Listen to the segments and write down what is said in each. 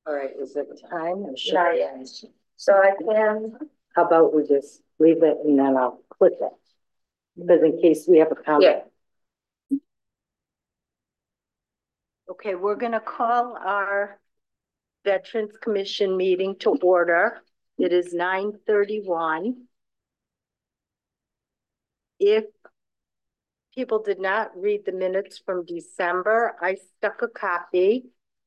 All right, is it time or should Not we yet. end? So I can, How about we just leave it and then I'll click it? Because in case we have a comment. yeah, Okay, we're gonna call our Veterans Commission meeting to order. It is 9:31. If people did not read the minutes from December, I stuck a copy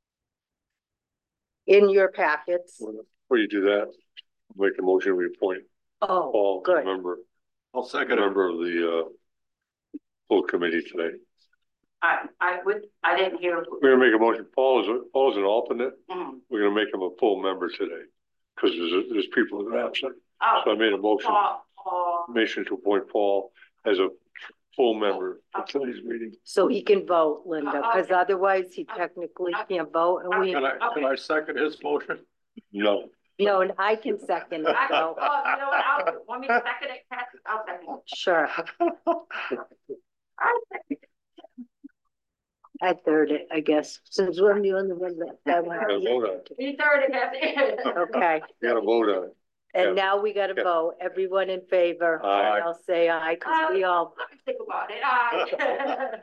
in your packets. Before you do that, make a motion, we appoint Oh, Paul as a good. member. I'll second. Member of the full committee today. I didn't hear. We're gonna make a motion. Paul's an alternate. Mhm. We're gonna make him a full member today because there's people that are absent. Oh, So I made a motion, Paul. motion to appoint Paul as a full member for today's meeting. So he can vote, Linda, because otherwise he technically can't vote and we. Can I second his motion? No. No, and I can second it, so. Oh, you know what, want me to second it, Kathy? I'll second it. Sure, I'll second it. I third it, I guess, since we're the only one that want Gotta vote on it. You third it, Kathy. Okay, You gotta vote on it. and Yeah. now we gotta Yeah. vote, everyone in favor. Aye. I'll say aye, because we all, Let me think about it. Aye.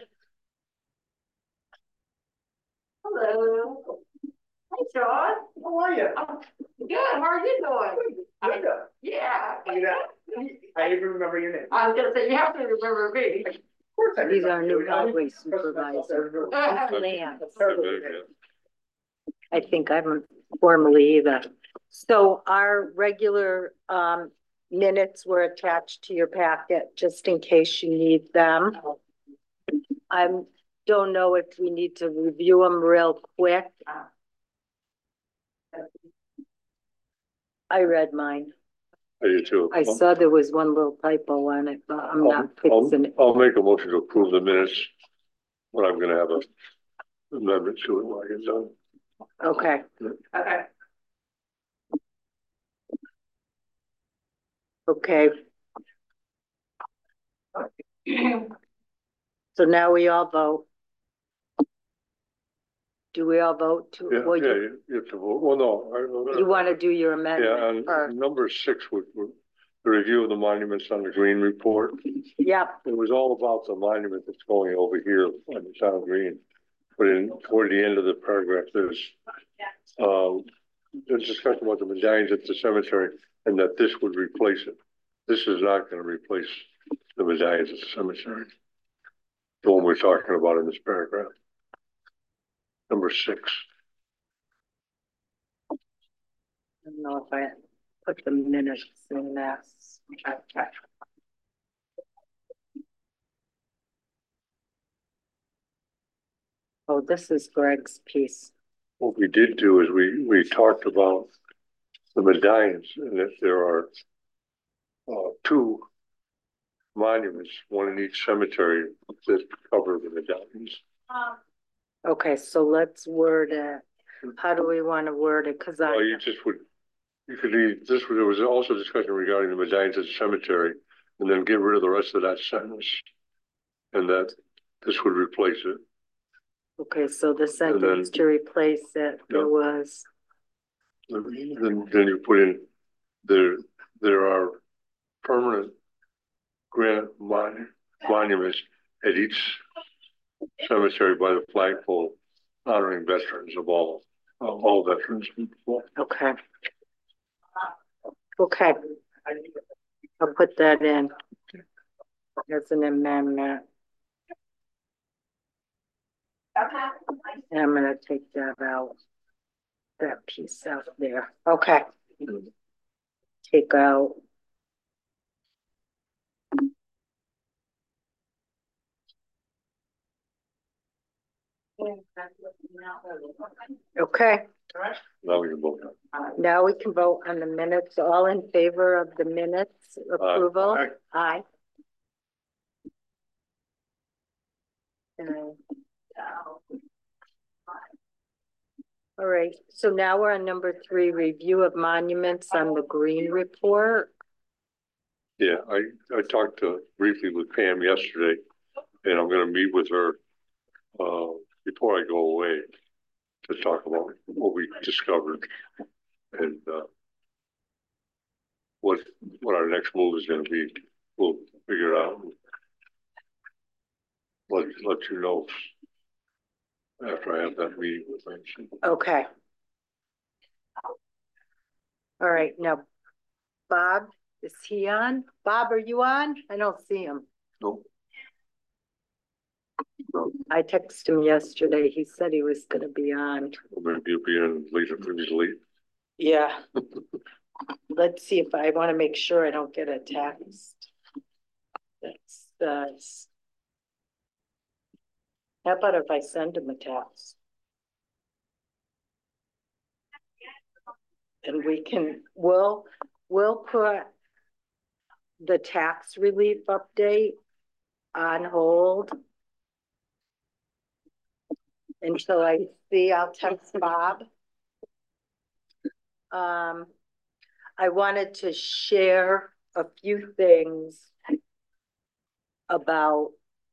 Hello. Hey, Sean. How are you? Good, how are you doing? Linda. Yeah. I even remember your name. I was gonna say, you have to remember me. Of course I he's our new remember. highway supervisor. Land. Yeah. I think I'm formally either. So our regular minutes were attached to your packet, just in case you need them. I don't know if we need to review them real quick. I read mine. I do too. I saw there was one little typo on it, but I'm not fixing it. I'll make a motion to approve the minutes, but I'm gonna have a amendment to it when I get done. Okay, Okay. okay. So now we all vote. Do we all vote to? Yeah, Well, yeah, you have to vote. Well, no. you want to do your Yeah, amendment and first? number 6 would the review of the monuments on the green report. Yep. It was all about the monument that's going over here on the town green. But toward the end of the paragraph, there's discussion about the medallions at the cemetery and that this would replace it. This is not going to replace the medallions at the cemetery. The one we're talking about in this paragraph. Number 6. I don't know if I put the minutes in that. Oh, this is Greg's piece. What we did do is we talked about the medallions and that there are 2 monuments, one in each cemetery that cover the medallions. Okay, so let's word it. How do we want to word it? Because Well, you could leave this. There was also discussion regarding the medallions at the cemetery, and then get rid of the rest of that sentence, and that this would replace it. Okay, so the sentence to replace it, there was. Then you put in there are permanent granite monuments at each cemetery by the flagpole honoring veterans of all veterans. Okay. Okay. I'll put that in as an amendment. And I'm gonna take that out. That piece out there. Okay. Take out. Okay. Now we can vote. Now we can vote on the minutes. All in favor of the minutes approval? Aye. All right, so now we're on number 3, review of monuments on the green report. Yeah, I talked briefly with Pam yesterday, and I'm going to meet with her before I go away to talk about what we discovered and, what our next move is gonna be. We'll figure it out. Let you know after I have that meeting with them. Okay. All right, now, Bob, is he on? Bob, are you on? I don't see him. Nope. I texted him yesterday. He said he was gonna be on. Maybe you'll be in later, maybe he's late. Yeah. Let's see if I want to make sure I don't get a text. That's, how about if I send him a text? And we'll put the tax relief update on hold until I see. I'll text Bob. I wanted to share a few things about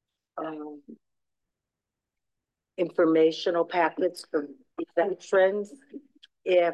informational packets for veterans. If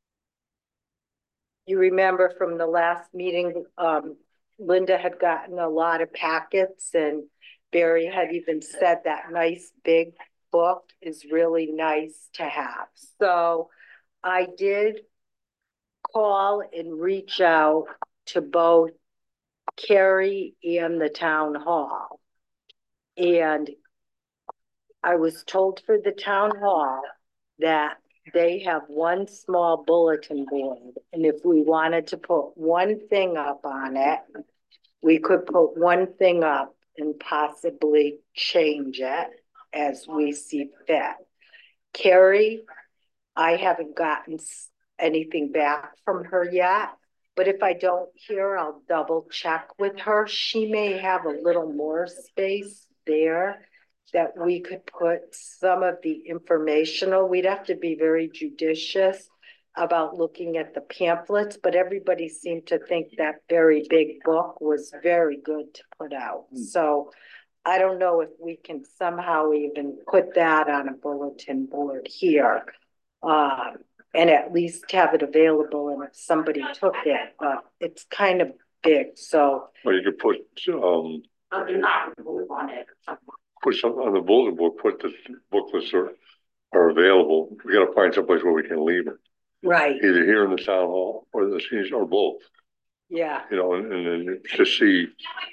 you remember from the last meeting, Linda had gotten a lot of packets, and Barry had even said that nice big book is really nice to have. So I did call and reach out to both Carrie and the town hall. And I was told for the town hall that they have one small bulletin board. And if we wanted to put one thing up on it, we could put one thing up and possibly change it as we see fit. Carrie, I haven't gotten anything back from her yet, but if I don't hear, I'll double check with her. She may have a little more space there that we could put some of the informational. We'd have to be very judicious about looking at the pamphlets, but everybody seemed to think that very big book was very good to put out. So I don't know if we can somehow even put that on a bulletin board here. And at least have it available, and if somebody took it, but it's kind of big, so. Or you could put, Do not move on it. put something on the bulletin board, put the booklets are available. We gotta find someplace where we can leave it, Right, either here in the town hall or the seniors, or both, yeah, you know, and then to see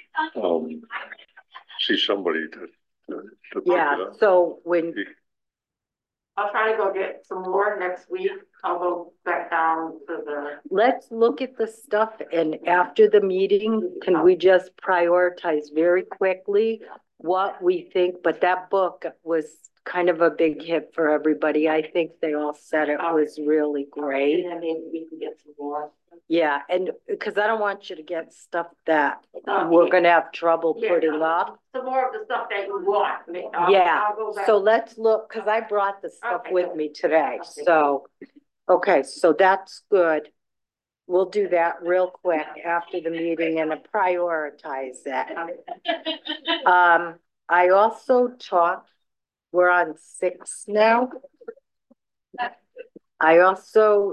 somebody to pick it yeah, up. so when, I'll try to go get some more next week. I'll go back down to the, let's look at the stuff, and after the meeting, can we just prioritize very quickly what we think? But that book was kind of a big hit for everybody. I think they all said it was really great. and then maybe we can get some more. Yeah, and because I don't want you to get stuff that we're gonna have trouble putting up. Some more of the stuff that you want. Yeah, I'll go back. so let's look, because I brought the stuff Okay. with me today, Okay. so, okay, so that's good. We'll do that real quick after the meeting and prioritize it. I also talked, we're on 6 now. I also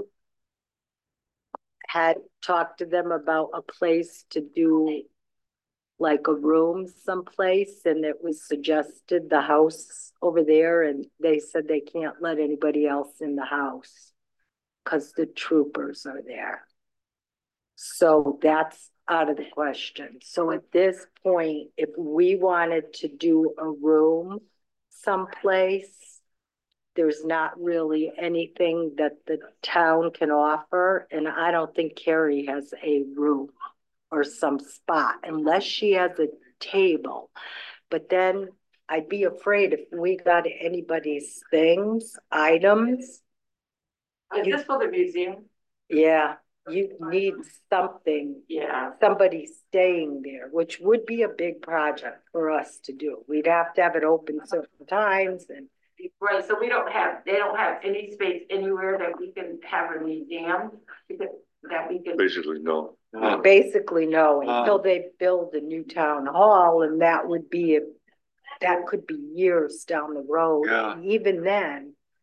had talked to them about a place to do like a room someplace, and it was suggested the house over there, and they said they can't let anybody else in the house because the troopers are there. So that's out of the question. So at this point, if we wanted to do a room someplace, there's not really anything that the town can offer, and I don't think Carrie has a room or some spot unless she has a table. But then I'd be afraid if we got anybody's things, items, Is this for the museum? yeah, you need something, Yeah. somebody staying there, which would be a big project for us to do. We'd have to have it open certain times and. Right, so they don't have any space anywhere that we can have a museum, that we can. Basically, no. Basically, no, until they build a new town hall, and that would be, that could be years down the road. Yeah. And even then,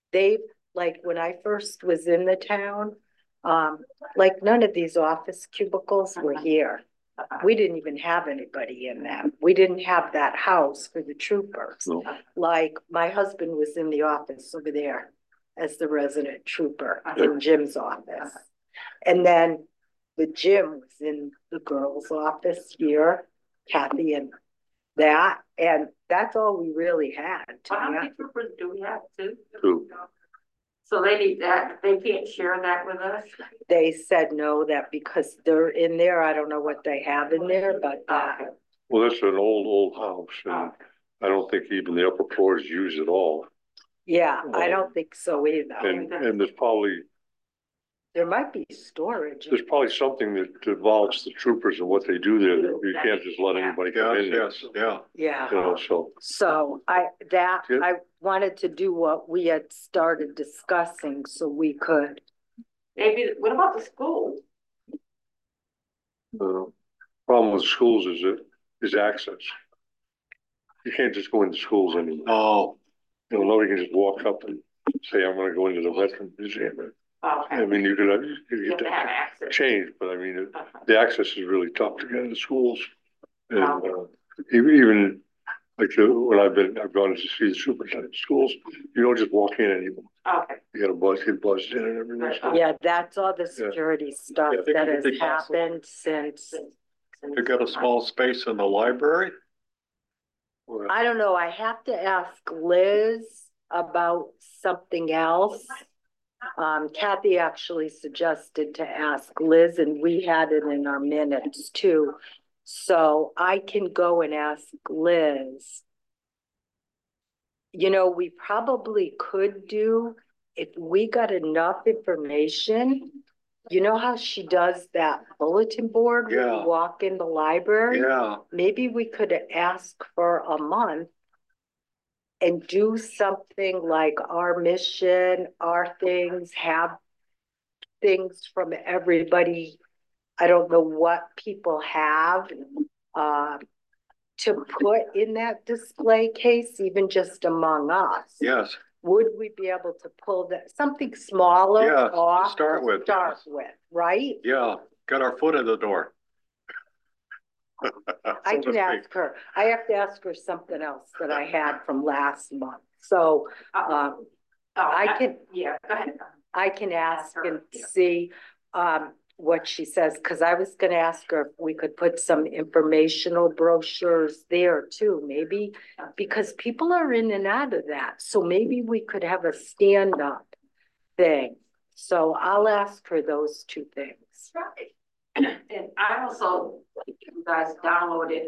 they, like, when I first was in the town, like, none of these office cubicles were here. We didn't even have anybody in them. We didn't have that house for the troopers. No. Like, my husband was in the office over there as the resident trooper in Jim's office. And then the Jim was in the girls' office here, Kathy and that, and that's all we really had. Well, how many troopers do we have? Two? Two. So they need that, they can't share that with us? They said no, that because they're in there, I don't know what they have in there, but Well, that's an old house, and I don't think even the upper floors use it all. yeah, I don't think so either. And There might be storage. there's probably something that involves the troopers and what they do there, that you can't just let anybody come in there. Yeah. Yeah. You know, so, So Yeah. I wanted to do what we had started discussing so we could. Maybe, what about the school? problem with schools is access. You can't just go into schools anymore. Oh, You know, nobody can just walk up and say, I'm gonna go into the Veterans Museum. Okay. I mean, you You get have to have that access. change, but I mean, Okay. the access is really tough to get into schools. And, even like when I've gone to see the superintendent schools, you don't just walk in anymore. Okay. You gotta get buzzed in and everything. So, Yeah, that's all the security stuff Yeah, they that can has take also- happened since. they got a small space in the library? well, I don't know, I have to ask Liz about something else. Kathy actually suggested to ask Liz, and we had it in our minutes too. So I can go and ask Liz. You know, we probably could do, if we got enough information, you know how she does that bulletin board when Yeah. you walk in the library? Yeah, Maybe we could ask for a month and do something like our mission, our things, have things from everybody. I don't know what people have, to put in that display case, even just among us. yes, Would we be able to pull that, something smaller Yeah, to off? start with, Start yes. with, right? yeah, got our foot in the door. I can ask her. I have to ask her something else that I had from last month. So, I can, Yeah, go ahead. I can ask Ask her, and yeah. see, what she says, because I was gonna ask her if we could put some informational brochures there too, maybe, because people are in and out of that, so maybe we could have a stand-up thing. So I'll ask her those two things. Right. And I also, you guys downloaded,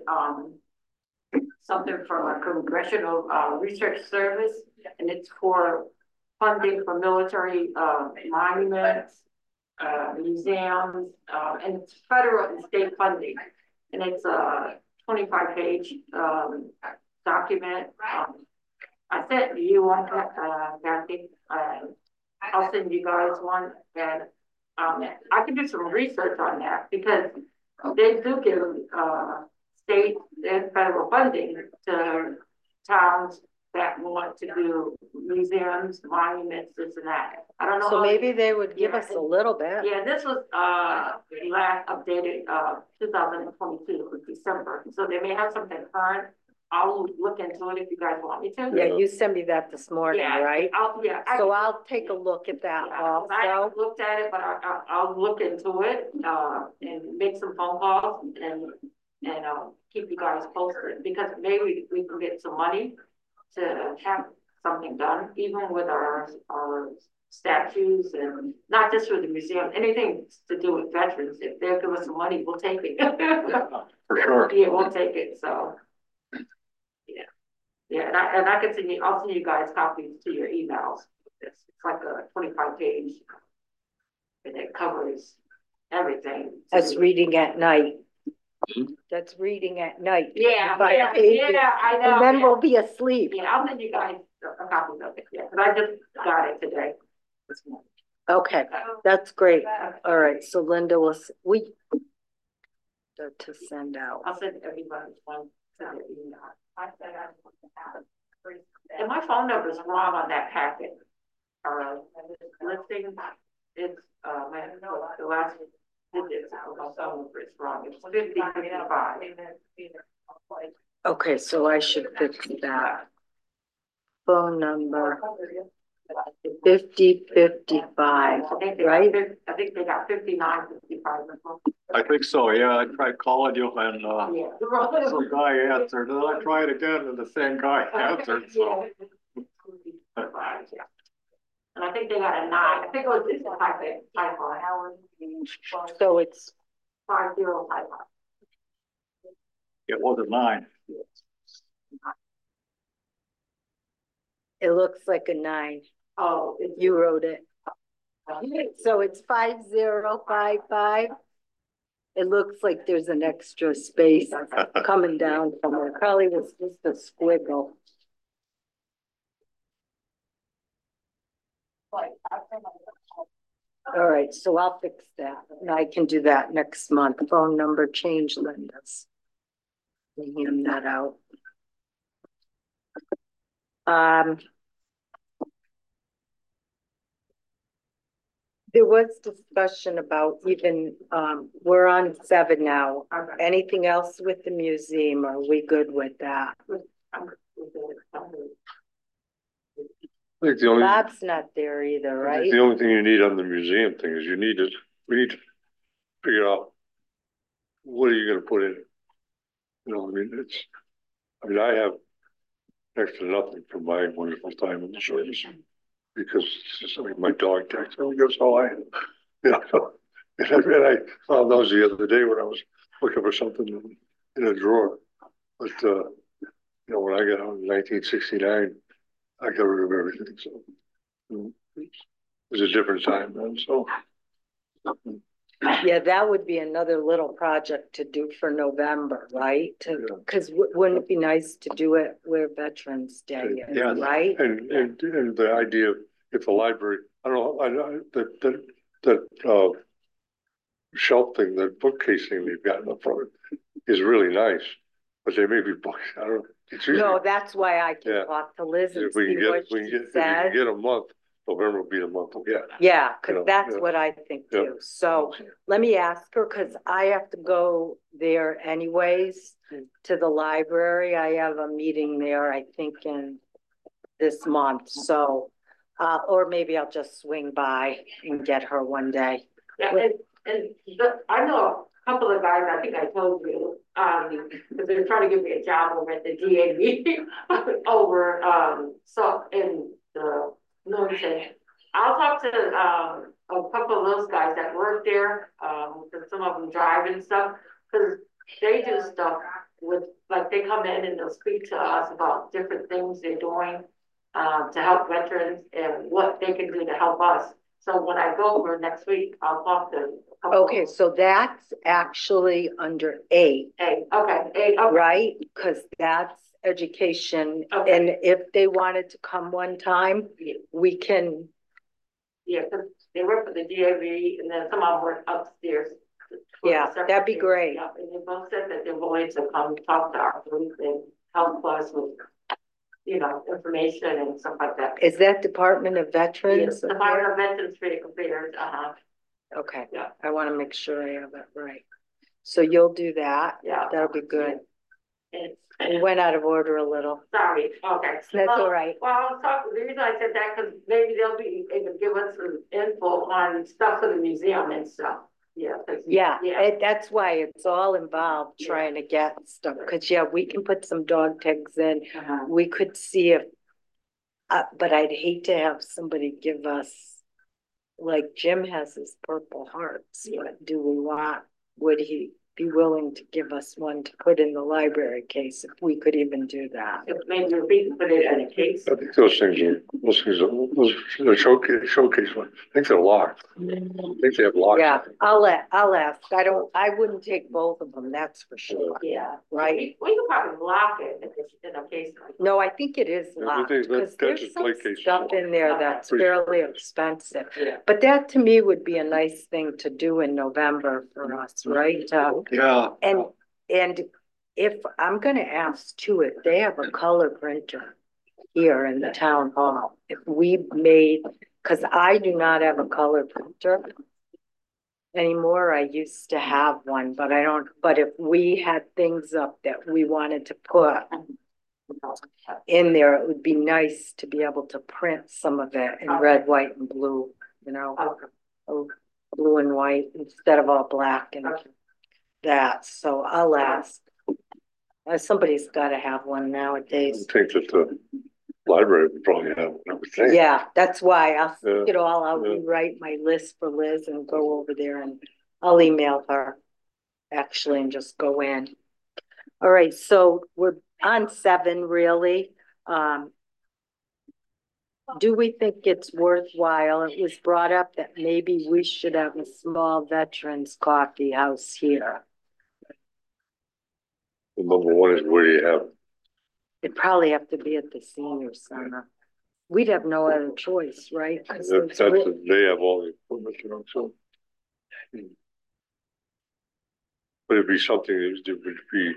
something from a congressional, research service, and it's for funding for military, monuments, museums, and it's federal and state funding. And it's a 25-page, document. I sent you one, Kathy. I'll send you guys one, and I can do some research on that because they do give state and federal funding to towns that want to do museums, monuments, this and that. I don't know. So how- maybe they would give us a little bit. Yeah, this was last updated 2022 for December, so they may have something current. I'll look into it if you guys want me to. Yeah, you sent me that this morning, Yeah, right? So I'll take a look at that yeah, 'cause I haven't also. looked at it, but I'll look into it, and make some phone calls and keep you guys posted, because maybe we can get some money to have something done, even with our statues, and not just for the museum, anything to do with veterans. If they'll give us some money, we'll take it. For sure. Yeah, we'll take it, so. Yeah, yeah, and I can I'll send you guys copies to your emails. It's like a 25-page. And it covers everything. That's reading at night. Mhm. That's reading at night. Yeah, By yeah, pages. yeah, I know. And then yeah. we'll be asleep. Yeah, I'll send you guys a copy of it, yeah, because I just got it today. This morning. Okay, that's great. All right, so Linda will, to send out. I'll send everybody one to their email. And my phone number is wrong on that packet. listing, it's, the last digits, I'll tell if it's wrong, it's 5055. Okay, so I should fix that. Phone number 5055, right? I think they got 5955. I think so, yeah, I tried calling you and, Yeah. some guy answered, and I tried again and the same guy answered, so. And I think they got a 9, I think it was just a typo. So it's 50 typo. It wasn't mine. it looks like a 9. Oh, it's You wrote it. So it's 5055. It looks like there's an extra space coming down somewhere. Probably was just a squiggle. All right, so I'll fix that. And I can do that next month. Phone number change, Linda's. Hand that out. There was discussion about even, we're on 7 now. okay. Anything else with the museum? Are we good with that? I think the only, Bob's not there either, I think right? the only thing you need on the museum thing is we need to figure out what are you gonna put in it? You know, I have next to nothing from my wonderful time in the service. Because it's just, my dog takes, oh, goes, oh, you know, and I found those the other day when I was looking for something in a drawer. But, you know, when I got out in 1969, I got rid of everything, so. It was a different time then, so. Yeah, that would be another little project to do for November, right? Yeah. Cause wouldn't it be nice to do it where Veterans Day is, Yeah. right? And the idea of if the library, I don't know, I know that shelf thing, that bookcase thing they've got in the front is really nice, but they may be books, I don't know. It's usually, No, that's why I can Yeah. talk to Liz and if we see can what get, she if you says. can get a month, November will be the month we'll get. Yeah, You cause know, that's yeah. what I think Yeah. too. So let me ask her, cause I have to go there anyways to the library. I have a meeting there, I think in this month, so. Or maybe I'll just swing by and get her one day. Yeah, I know a couple of guys, I think I told you, because they're trying to give me a job over at the DAV over, so in the Newington. I'll talk to, a couple of those guys that work there, because some of them drive and stuff, because they do stuff with, like, they come in and they'll speak to us about different things they're doing, to help veterans and what they can do to help us. So when I go over next week, I'll talk to. a couple Okay, of them. so that's actually under A, Hey, okay, right? Cause that's education, Okay. and if they wanted to come one time, we can, yeah, because they work for the DAV and then some of them work upstairs. for the Yeah, that'd be secretary. great. Yeah, and they both said that they're willing to come talk to our group and help us with, you know, information and stuff like that. Is that Department of Veterans? The Department of Veterans Affairs, Okay, Yeah. I wanna make sure I have it right. So you'll do that? yeah. That'll be good. And, We went out of order a little. sorry, okay. That's all right. Well, I was talking, the reason I said that, because maybe they'll be able to give us some info on stuff for the museum and stuff. Yeah. Yeah, Yeah. that's why it's all involved, Yeah. trying to get stuff, cause yeah, we can put some dog tags in. Uh-huh. We could see if, but I'd hate to have somebody give us, like Jim has his Purple Hearts, but do we want, would he be willing to give us one to put in the library case if we could even do that? If maybe we can put it in a case. I think those the showcase one, I think they're locked. I think they have locks. Yeah, I'll ask. I wouldn't take both of them, that's for sure. Yeah. Right? We could probably lock it if it's in a case. No, I think it is Yeah, I locked, think because that's there's just some play case. stuff in there that's Pretty sure. fairly expensive. Yeah. But that to me would be a nice thing to do in November for us, right? Yeah, And if, I'm gonna ask too, if they have a color printer here in the town hall, if we made Cause I do not have a color printer anymore. I used to have one, but I don't, but if we had things up that we wanted to put in there, it would be nice to be able to print some of it in red, white and blue, you know, oh, blue and white instead of all black and that. So I'll ask. Somebody's gotta have one I nowadays. think that the library would probably have one, I would think. Yeah, that's why I'll Yeah, take it all. I'll yeah. rewrite my list for Liz and go over there and I'll email her actually and just go in. All right, so we're on 7 really. Do we think it's worthwhile? It was brought up that maybe we should have a small veterans coffee house here. The number one is where do you have it? It'd probably have to be at the senior center. We'd have no other choice, right? 'Cause it's They real- have all the equipment, you know, so. But it'd be something that would be.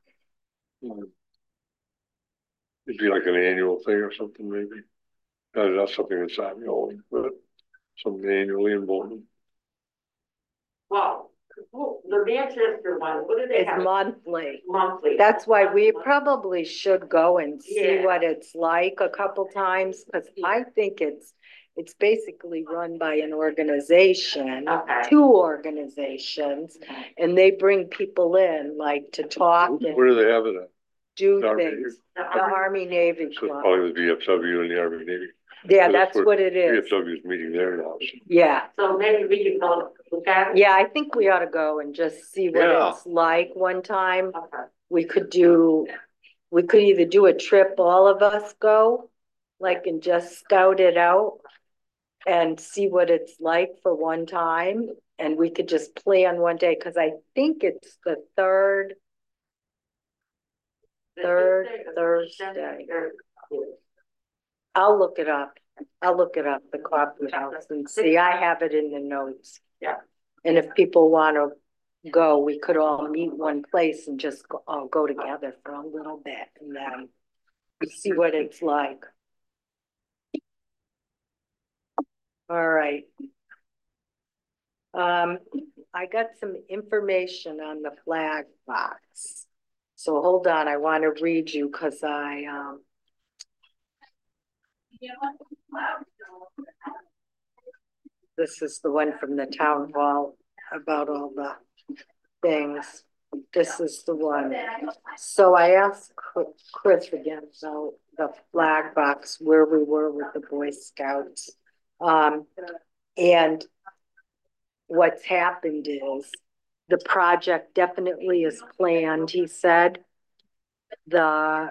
It'd be like an annual thing or something, maybe. Not something that's annual, but something annually involved. Well, the Manchester one, what do they It's have? monthly. Monthly. That's why we probably should go and see Yeah. what it's like a couple times, because I think it's basically run by an organization, Okay. 2 organizations, and they bring people in like to talk and Where do they have it at? do Army. things. The Army Navy So it's Club. probably the VFW and the Army Navy. Yeah, So that's where what it is. VFW is meeting there now. So. Yeah. So maybe we can go look at it? Yeah, I think we ought to go and just see what Yeah. it's like one time. Okay. We could either do a trip, all of us go, like, and just scout it out and see what it's like for one time. And we could just plan one day, because I think it's the third Thursday. I'll look it up. The coffee house and see. I have it in the notes. Yeah. And if people want to go, we could all meet one place and just all go together for a little bit and then see what it's like. All right. I got some information on the flag box. So hold on, I want to read you because this is the one from the town hall about all the things. This is the one. So I asked Chris again about the flag box, where we were with the Boy Scouts. And what's happened is the project definitely is planned, he said. The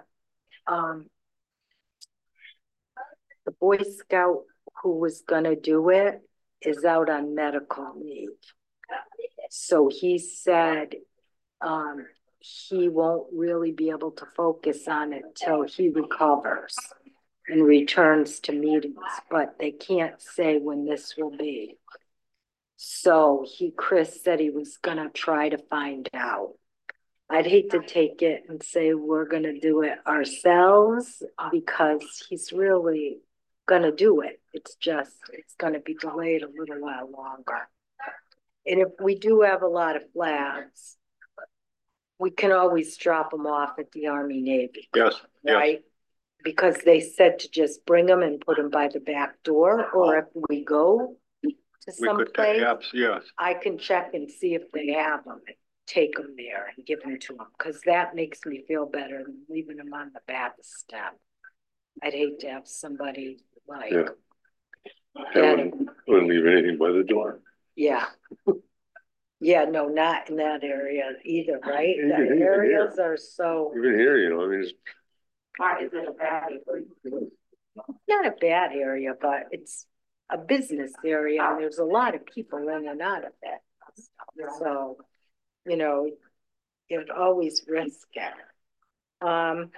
Boy Scout who was gonna do it is out on medical leave. So he said he won't really be able to focus on it till he recovers and returns to meetings, but they can't say when this will be. So Chris said he was gonna try to find out. I'd hate to take it and say we're gonna do it ourselves because he's really gonna do it. It's gonna be delayed a little while longer. And if we do have a lot of flags, we can always drop them off at the Army Navy. Yes, right? Because they said to just bring them and put them by the back door, or if we go to we some could, place, yes. I can check and see if they have them and take them there and give them to them, because that makes me feel better than leaving them on the back step. I'd hate to have somebody like, Wouldn't leave anything by the door. yeah. Yeah, no, not in that area either, right? The Even areas are so, Even here, you know, I mean, it's, Why is it a bad? not a bad area, but it's a business area and there's a lot of people in and out of it. So, you know, you'd always risk it.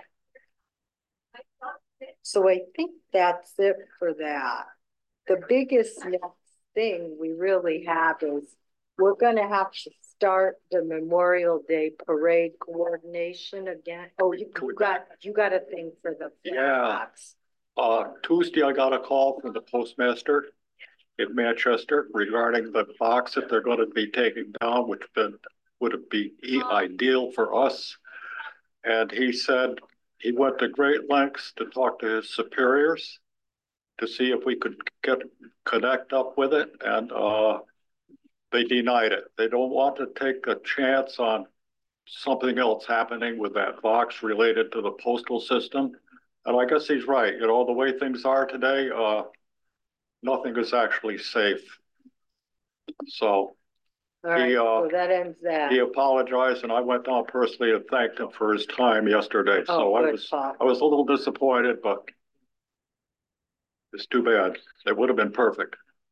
So I think that's it for that. The biggest next thing we really have is we're gonna have to start the Memorial Day parade coordination again. Oh, you got a thing for the flag Yeah. box. Tuesday, I got a call from the postmaster in Manchester regarding the box that they're gonna be taking down, which would be ideal for us. And he said he went to great lengths to talk to his superiors to see if we could connect up with it, and they denied it. They don't want to take a chance on something else happening with that box related to the postal system. And I guess he's right. You know, the way things are today, nothing is actually safe. So All right, he, so that ends that. he apologized, and I went down personally and thanked him for his time yesterday. So Oh, I good, was, Paul. I was a little disappointed, but it's too bad. It would have been perfect.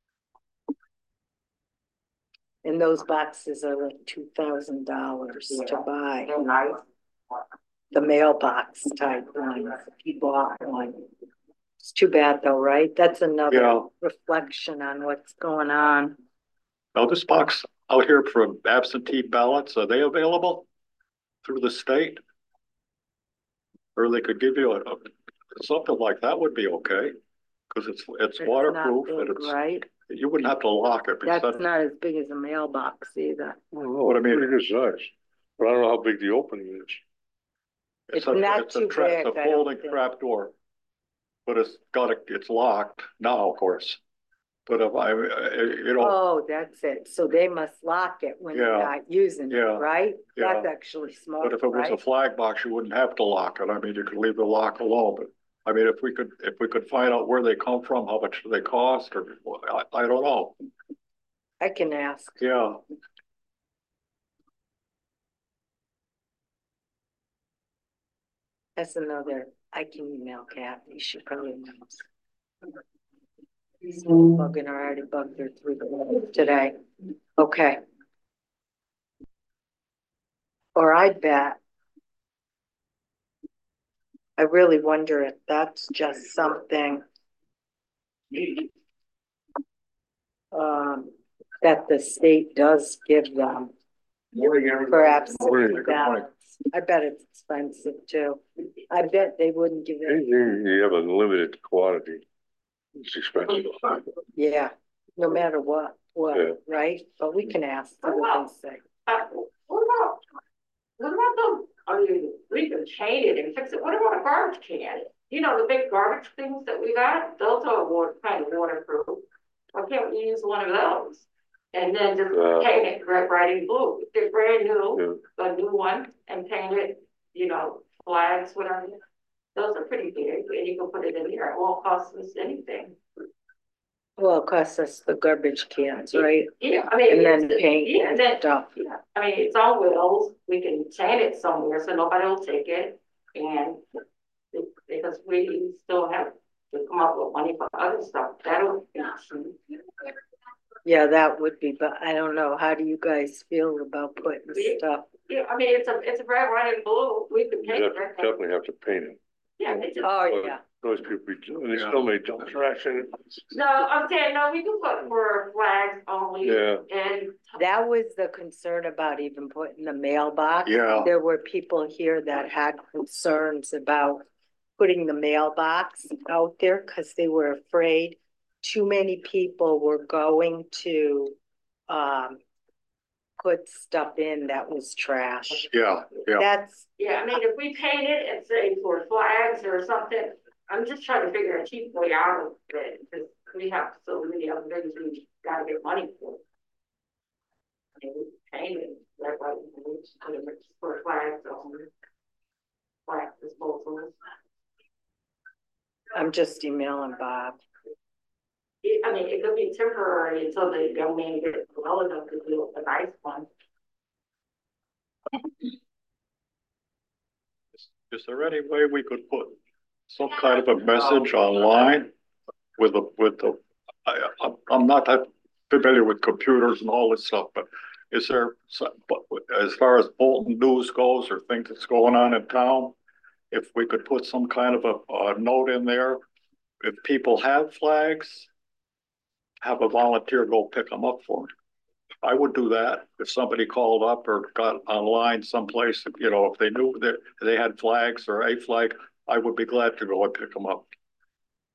And those boxes are like $2,000 to buy, They're nice. the mailbox type ones, if you bought one. It's too bad though, right? That's another Yeah. reflection on what's going on. Now, this box out here for absentee ballots, are they available through the state? Or they could give you something like that would be okay, because it's It's not waterproof and big, it's, right? you wouldn't have to lock it. That's because not as big as a mailbox either. I don't know, What I mean- pretty good size, but I don't know how big the opening is. It's not too It's big, a I don't folding think. trap door. But it's locked now, of course. But if you know, Oh, that's it. So they must lock it when they're Yeah. not using it, Yeah. right? Yeah. That's actually smart, but if it was a right? flag box, you wouldn't have to lock it. I mean, you could leave the lock alone, but I mean, if we could find out where they come from, how much they cost, or I don't know. I can ask. Yeah, That's another, I can email Kathy, she probably knows. Bugging her, I already bugged her through the today. Okay. Or I bet. I really wonder if that's just something that the state does give them for absentee ballots. I bet it's expensive too. I bet they wouldn't give it. Anything you have a limited quantity, it's expensive. Yeah, no matter what, Yeah. right? But we can ask, see what they say. What about the, I mean, we can chain it and fix it. What about a garbage can? You know, the big garbage things that we got, those are kind of waterproof. Why can't we use one of those? And then just paint it right in blue. They're brand new, a new one, and paint it, you know, flags, whatever. Those are pretty big, and you can put it in here. It won't cost us anything. Well, it costs us the garbage cans, right? Yeah, I mean. And then paint Yeah, and then, stuff. yeah, I mean, it's on wheels. We can chain it somewhere so nobody will take it. And because we still have to come up with money for other stuff. That'll be true. Yeah, that would be, but I don't know. How do you guys feel about putting stuff? Yeah, I mean, it's a red, white, and blue. We could paint You it. definitely have to paint it. Yeah, they just. Oh, yeah. Those people, and they still may dump trash in it. No, I'm saying, no, we can put for flags only. Yeah. And. That was the concern about even putting the mailbox. Yeah. There were people here that had concerns about putting the mailbox out there because they were afraid too many people were going to put stuff in that was trash. yeah. That's, Yeah, I mean, if we paint it and say for flags or something, I'm just trying to figure a cheap way out of it, because we have so many other things we gotta get money for. I mean, we paint it, like, for flags on flag disposals. I'm just emailing Bob. I mean, it could be temporary until the young man gets well enough to do a nice one. Is there any way we could put some kind of a message online with I'm not that familiar with computers and all this stuff, but is there as far as Bolton news goes or things that's going on in town, if we could put some kind of a note in there, if people have flags, have a volunteer go pick them up for me. I would do that if somebody called up or got online someplace, you know, if they knew that they had flags or a flag, I would be glad to go and pick them up.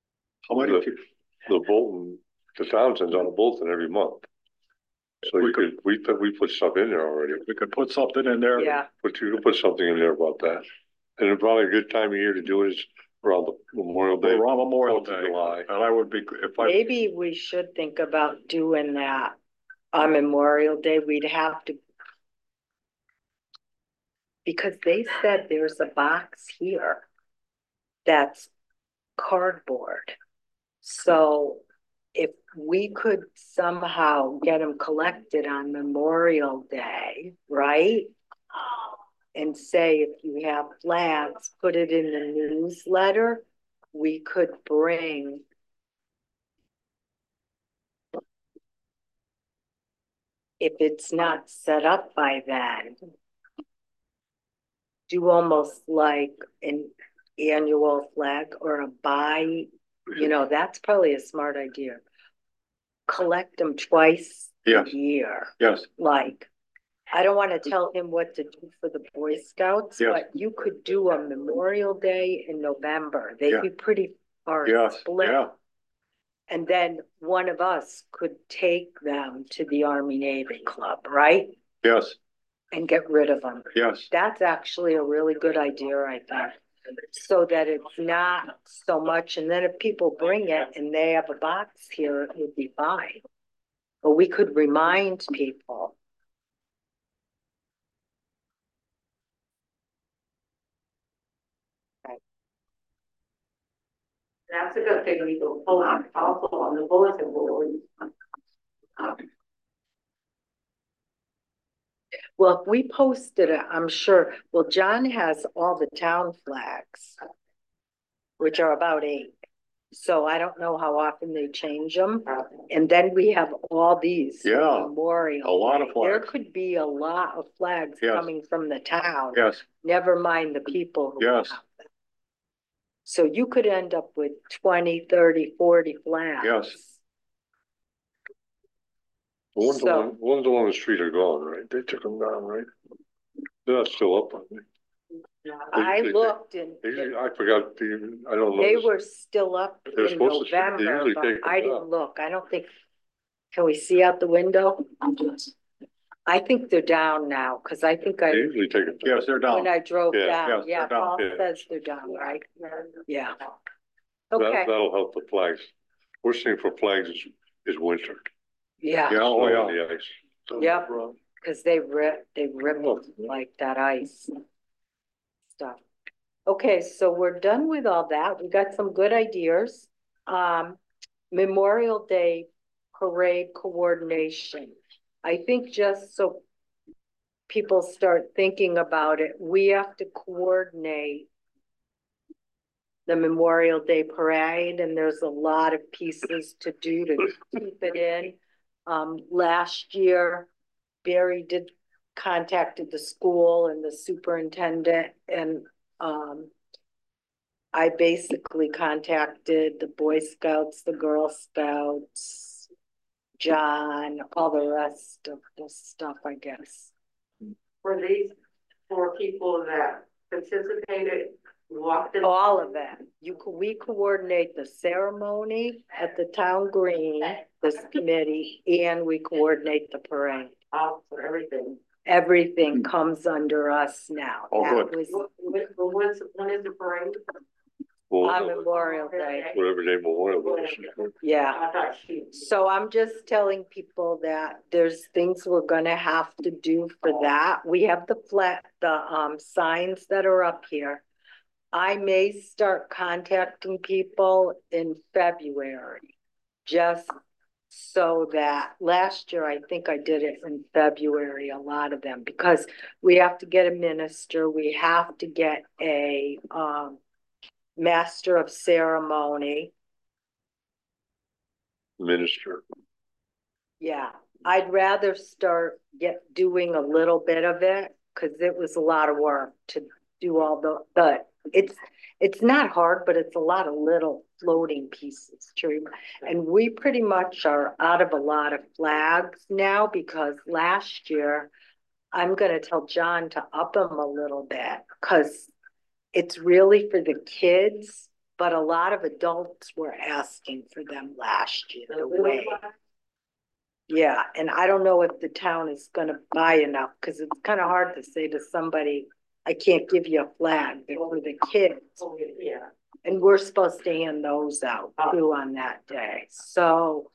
How many? The bulletin, the town sends out a bulletin every month. So we put stuff in there already. We could put something in there. Yeah, You could put something in there about that. And it's probably a good time of year to do it is around the Memorial Day. Around Memorial 4th of Day. July. And I would be, if I, maybe we should think about doing that on Memorial Day. We'd have to, because they said there's a box here that's cardboard. So if we could somehow get them collected on Memorial Day, right? And say, if you have flags, put it in the newsletter, we could bring if it's not set up by then, do almost like an annual flag or a buy, you know, that's probably a smart idea. Collect them twice Yes. a year. yes, Like, I don't want to tell him what to do for the Boy Scouts, Yes. but you could do a Memorial Day in November. They'd Yeah. be pretty far yes, split. yeah, And then one of us could take them to the Army Navy Club, right? yes, And get rid of them. yes, That's actually a really good idea, I think. So that it's not so much, and then if people bring it and they have a box here, it would be fine. But we could remind people. That's a good thing, we go pull out also on the bulletin board. Well, if we posted it, I'm sure, well, John has all the town flags, which are about 8. So I don't know how often they change them. And then we have all these. Yeah, Memorial. a lot of There flags. could be a lot of flags Yes. coming from the town. yes, Never mind the people. Who Yes. have them. So you could end up with 20, 30, 40 flags. Yes. The ones So- along the street are gone, right? They took them down, right? They're not still up on me. I usually- looked and I forgot I don't know. they were still up They're in supposed to- they November, usually but take them I didn't down. look. I don't think, can we see out the window? I think they're down now, because I think They I, usually take it. yes, they're when down. I drove Yeah, down, yes, yeah, they're down. Paul Yeah. says they're down, right? Yeah. That, Okay, that'll help the flags. Worst thing for flags is winter. yeah, Yeah, oh, Snow yeah. and the ice. So, Yep. because they ripple like that ice stuff. Okay, so we're done with all that. We got some good ideas. Memorial Day parade coordination. I think just so people start thinking about it, we have to coordinate the Memorial Day parade, and there's a lot of pieces to do to keep it in. Last year, Barry contacted the school and the superintendent, and I basically contacted the Boy Scouts, the Girl Scouts, John, all the rest of the stuff, I guess. For these, for people that participated, walked in. All of that. We coordinate the ceremony at the town green, this committee, and we coordinate the parade. All for everything. Everything comes under us now. Oh, That good. was When is the parade? on Well, Memorial Day. whatever day Memorial Day is. Yeah. I thought she. So I'm just telling people that there's things we're gonna have to do for that. We have the signs that are up here. I may start contacting people in February, just so that last year, I think I did it in February, a lot of them, because we have to get a minister, we have to get a master of ceremony. Minister. Yeah, I'd rather start doing a little bit of it, because it was a lot of work to do all the it's not hard, but it's a lot of little floating pieces, true. And we pretty much are out of a lot of flags now, because last year, I'm gonna tell John to up them a little bit, because it's really for the kids, but a lot of adults were asking for them last year to waive. Yeah, and I don't know if the town is gonna buy enough, because it's kind of hard to say to somebody, I can't give you a flag, they're for the kids. Yeah. And we're supposed to hand those out too on that day, so,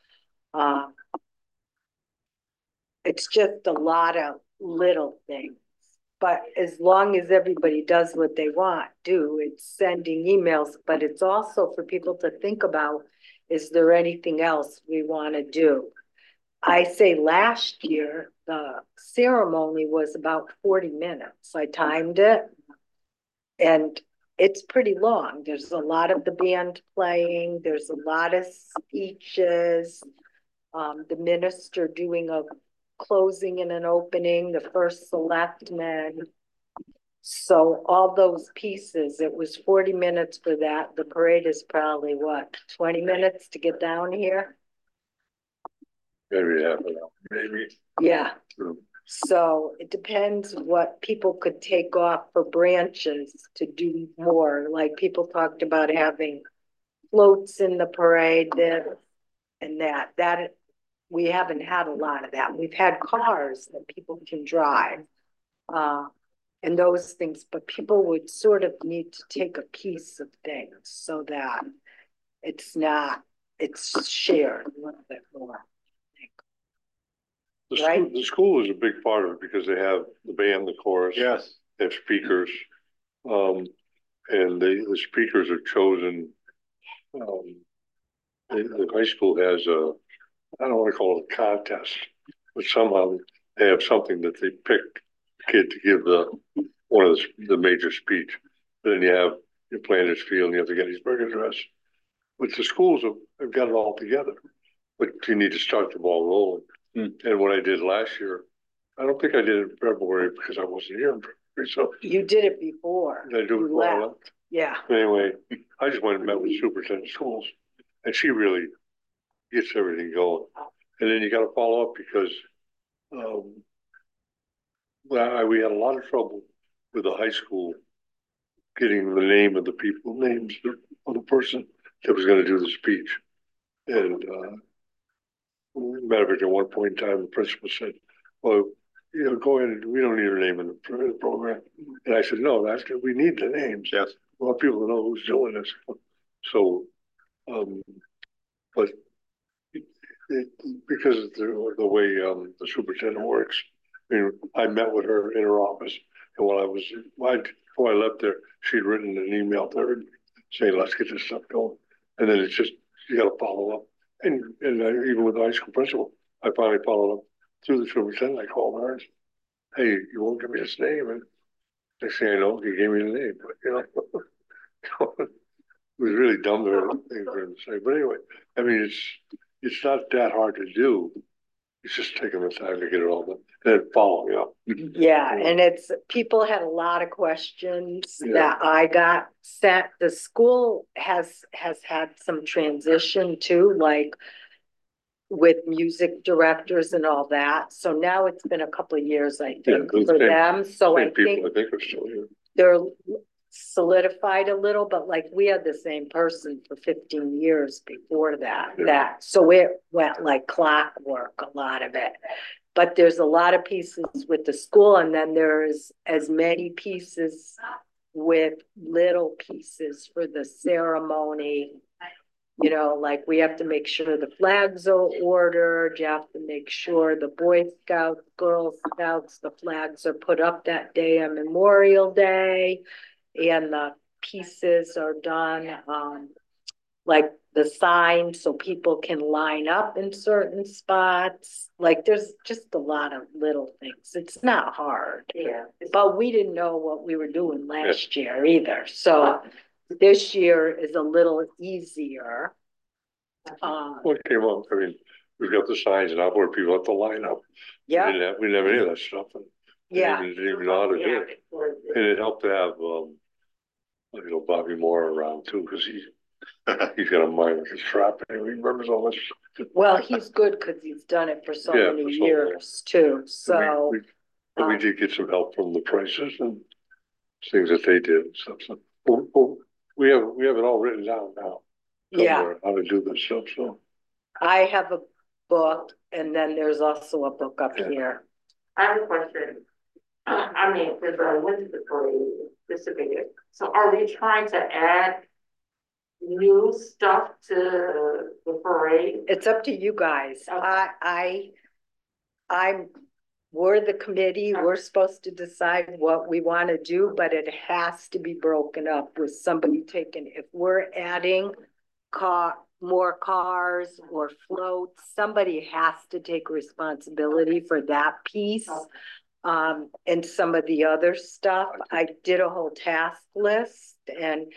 it's just a lot of little things. But as long as everybody does what they want, it's sending emails, but it's also for people to think about, is there anything else we wanna do? I say last year, the ceremony was about 40 minutes. I timed it. And it's pretty long. There's a lot of the band playing. There's a lot of speeches. The minister doing a closing and an opening, the first selectman. So all those pieces, it was 40 minutes for that. The parade is probably what, 20 minutes to get down here? Maybe half an hour, maybe. Yeah. True. So it depends what people could take off for branches to do more. Like people talked about having floats in the parade, this and that. That we haven't had a lot of that. We've had cars that people can drive, and those things, but people would sort of need to take a piece of things so that it's shared a little bit more. Right. The school is a big part of it because they have the band, the chorus. Yes. They have speakers. And the speakers are chosen. The high school has I don't want to call it a contest, but somehow they have something that they pick the kid to give one of the major speech. Then you have your Planters Field and you have the Gettysburg Address. But the schools have got it all together. But you need to start the ball rolling. And what I did last year, I don't think I did it in February because I wasn't here in February. So you did it before. I do it before I left. Yeah. Anyway, I just went and met with the superintendent of schools, and she really gets everything going. And then you got to follow up because we had a lot of trouble with the high school getting the name of the names of the person that was going to do the speech. And matter of fact, at one point in time, the principal said, well, go ahead, we don't need her name in the program. And I said, no, we need the names. Yes. We want people to know who's doing this. So, but because of the way the superintendent works, I mean, I met with her in her office, and before I left there, she'd written an email to her saying, let's get this stuff going. And then it's just, you got to follow up. And even with the high school principal, I finally followed up through the superintendent. I called her and said, hey, you won't give me this name. And next thing I know, he gave me the name. But, it was really dumb for him to say. But anyway, I mean, it's not that hard to do. It's just taking the time to get it all done and then following up. Yeah, and people had a lot of questions that I got sent. The school has had some transition too, like with music directors and all that. So now it's been a couple of years, I think, for them. So I think are still here. They're solidified a little, but like we had the same person for 15 years before that. So it went like clockwork, a lot of it. But there's a lot of pieces with the school, and then there's as many pieces with little pieces for the ceremony. Like we have to make sure the flags are ordered. You have to make sure the Boy Scouts, Girl Scouts, the flags are put up that day on Memorial Day, and the pieces are done, like the sign, so people can line up in certain spots. Like there's just a lot of little things. It's not hard. Yeah. But we didn't know what we were doing last year either. So this year is a little easier. What came up? I mean, we've got the signs now where people have to line up. Yeah. We didn't have any of that stuff. And didn't even know how to do it. And it helped to have, Bobby Moore around too, because he's got a mind like a trap. Anyway, he remembers all this. Well, he's good because he's done it for so many years too. So we did get some help from the prices and things that they did and stuff. So we have it all written down now. Yeah, somewhere, how to do this stuff, so. I have a book and then there's also a book up Yeah. here. I have a question. I mean, because I went to the parade, this is a big, so are we trying to add new stuff to the parade? It's up to you guys. Okay. We're the committee, we're supposed to decide what we want to do, but it has to be broken up with somebody taking, if we're adding more cars or floats, somebody has to take responsibility for that piece. And some of the other stuff, I did a whole task list and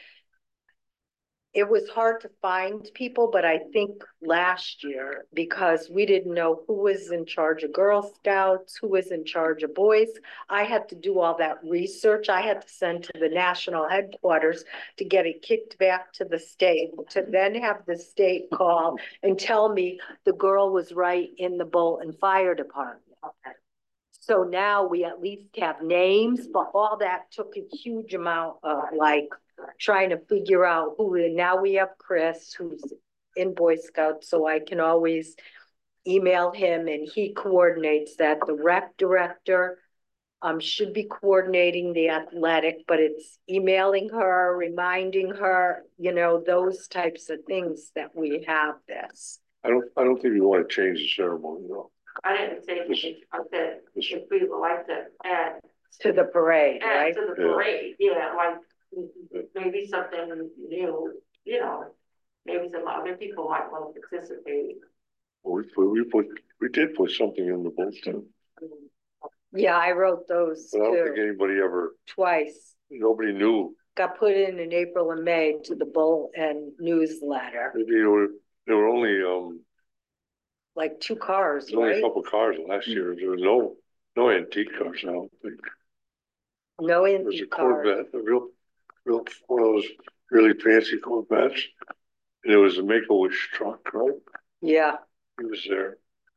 it was hard to find people, but I think last year, because we didn't know who was in charge of Girl Scouts, who was in charge of boys, I had to do all that research. I had to send to the national headquarters to get it kicked back to the state, to then have the state call and tell me the girl was right in the Bolton Fire Department. So now we at least have names, but all that took a huge amount of trying to figure out who, and now we have Chris, who's in Boy Scouts, so I can always email him and he coordinates that. The rec director should be coordinating the athletic, but it's emailing her, reminding her, you know, those types of things that we have this. I don't think you want to change the ceremony, though. I didn't say anything, I said, if we would like to add. To the parade, right? To the parade, yeah, like, maybe something new, you know, maybe some other people might want to participate. We did put something in the bulletin, Yeah, I wrote those but I don't think too, anybody ever, twice. nobody knew. Got put in April and May to the Bolton newsletter, Maybe there were only, like 2 cars, there's only a right? couple cars last year. There was no antique cars, I don't think. No There was a antique cars. Corvette, a real, one of those really fancy Corvettes. And it was a Make-A-Wish truck, right? Yeah, He was there.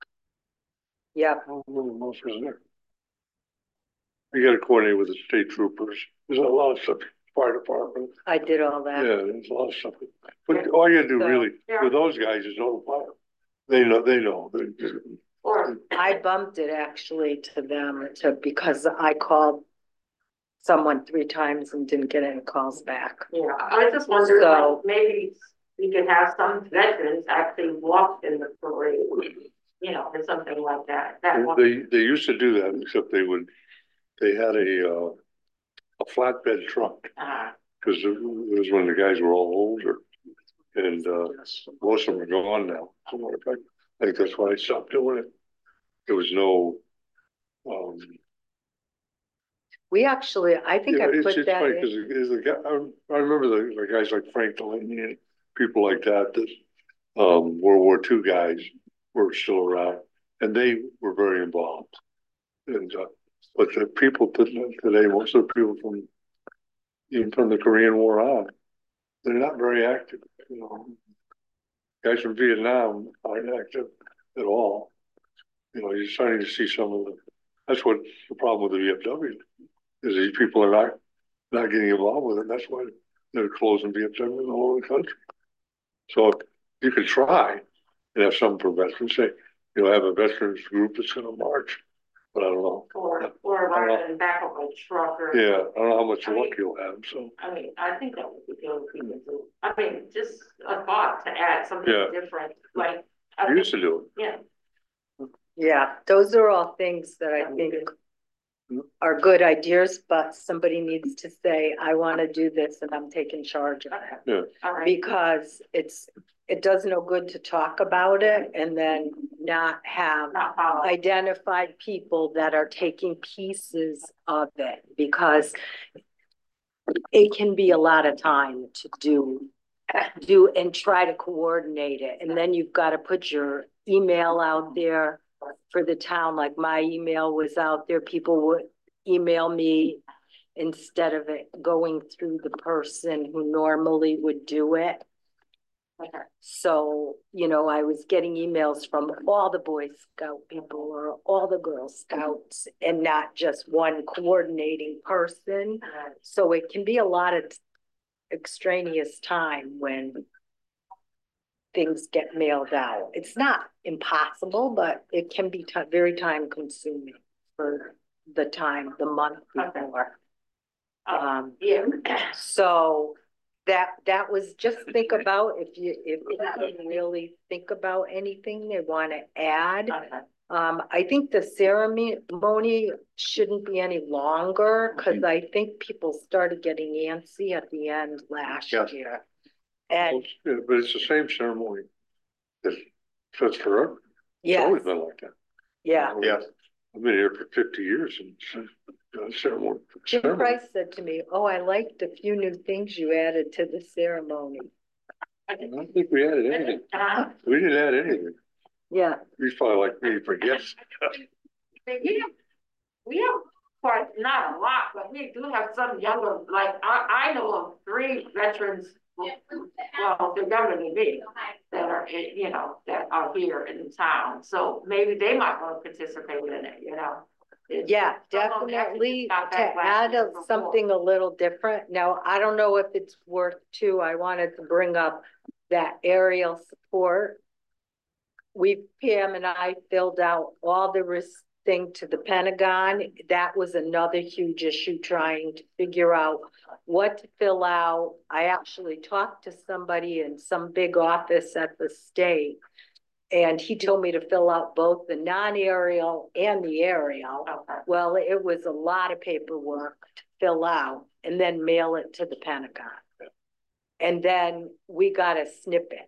yeah. Who else was there? You gotta coordinate with the state troopers. There's a lot of stuff, fire department. I did all that. Yeah, there's a lot of stuff. But all you gotta do So- really with those guys is notify them. They know. Or, I bumped it actually to them because I called someone 3 times and didn't get any calls back. yeah, I just wondered, So- like, maybe we could have some veterans actually walk in the parade, you know, or something like that. They used to do that, except they had a flatbed truck, because it was when the guys were all older. And most of them are gone now. As a matter of fact, I think that's why I stopped doing it. There was no We actually, I think I it's put that funny in. because the guy, I remember the guys like Frank Delaney and people like that World War II guys were still around, and they were very involved. And but the people today, most of the people even from the Korean War on, they're not very active. You know, guys from Vietnam aren't active at all. You know, you're starting to see some of the. That's what the problem with the VFW is. These people are not getting involved with it. That's why they're closing VFW all over the country. So you could try and have some for veterans. Say, you know, have a veterans group that's going to march. But I don't know. Or ride in the back of a truck or. Yeah, I don't know how much luck you'll have. So. I mean, I think that would be good. I mean, just a thought to add something Yeah. different, like. You used to do it. Yeah. Yeah, those are all things that I think are good ideas, but somebody needs to say, I want to do this and I'm taking charge of it. Yeah. All right. Because it does no good to talk about it and then not have Not follow. identified people that are taking pieces of it, because it can be a lot of time to do and try to coordinate it. And then you've got to put your email out there for the town. Like my email was out there. People would email me instead of it going through the person who normally would do it. Okay. So, you know, I was getting emails from all the Boy Scout people or all the Girl Scouts and not just one coordinating person. So it can be a lot of extraneous time when things get mailed out. It's not impossible, but it can be very time consuming for the month before. Yeah. So that was just think about if you really think about anything they want to add. Okay. I think the ceremony shouldn't be any longer because I think people started getting antsy at the end last Yes. year. And Yeah, but it's the same ceremony. It's, so it's forever. It's yeah, always been like that. yeah. Yes. I've been here for 50 years and ceremony. Jim Price said to me, "Oh, I liked the few new things you added to the ceremony." I don't think we added anything. We didn't add anything. Yeah, He's probably like me, forgets. We have quite, not a lot, but we do have some younger, like, I know of 3 veterans, well, they're younger than me, that are, you know, that are here in the town, so maybe they might want to participate in it, you know? yeah, definitely to add something a little different. Now, I don't know if it's worth too. I wanted to bring up that aerial support. Pam and I filled out all the thing to the Pentagon. That was another huge issue, trying to figure out what to fill out. I actually talked to somebody in some big office at the state, and he told me to fill out both the non-aerial and the aerial. Okay. Well, it was a lot of paperwork to fill out and then mail it to the Pentagon. And then we got a snippet.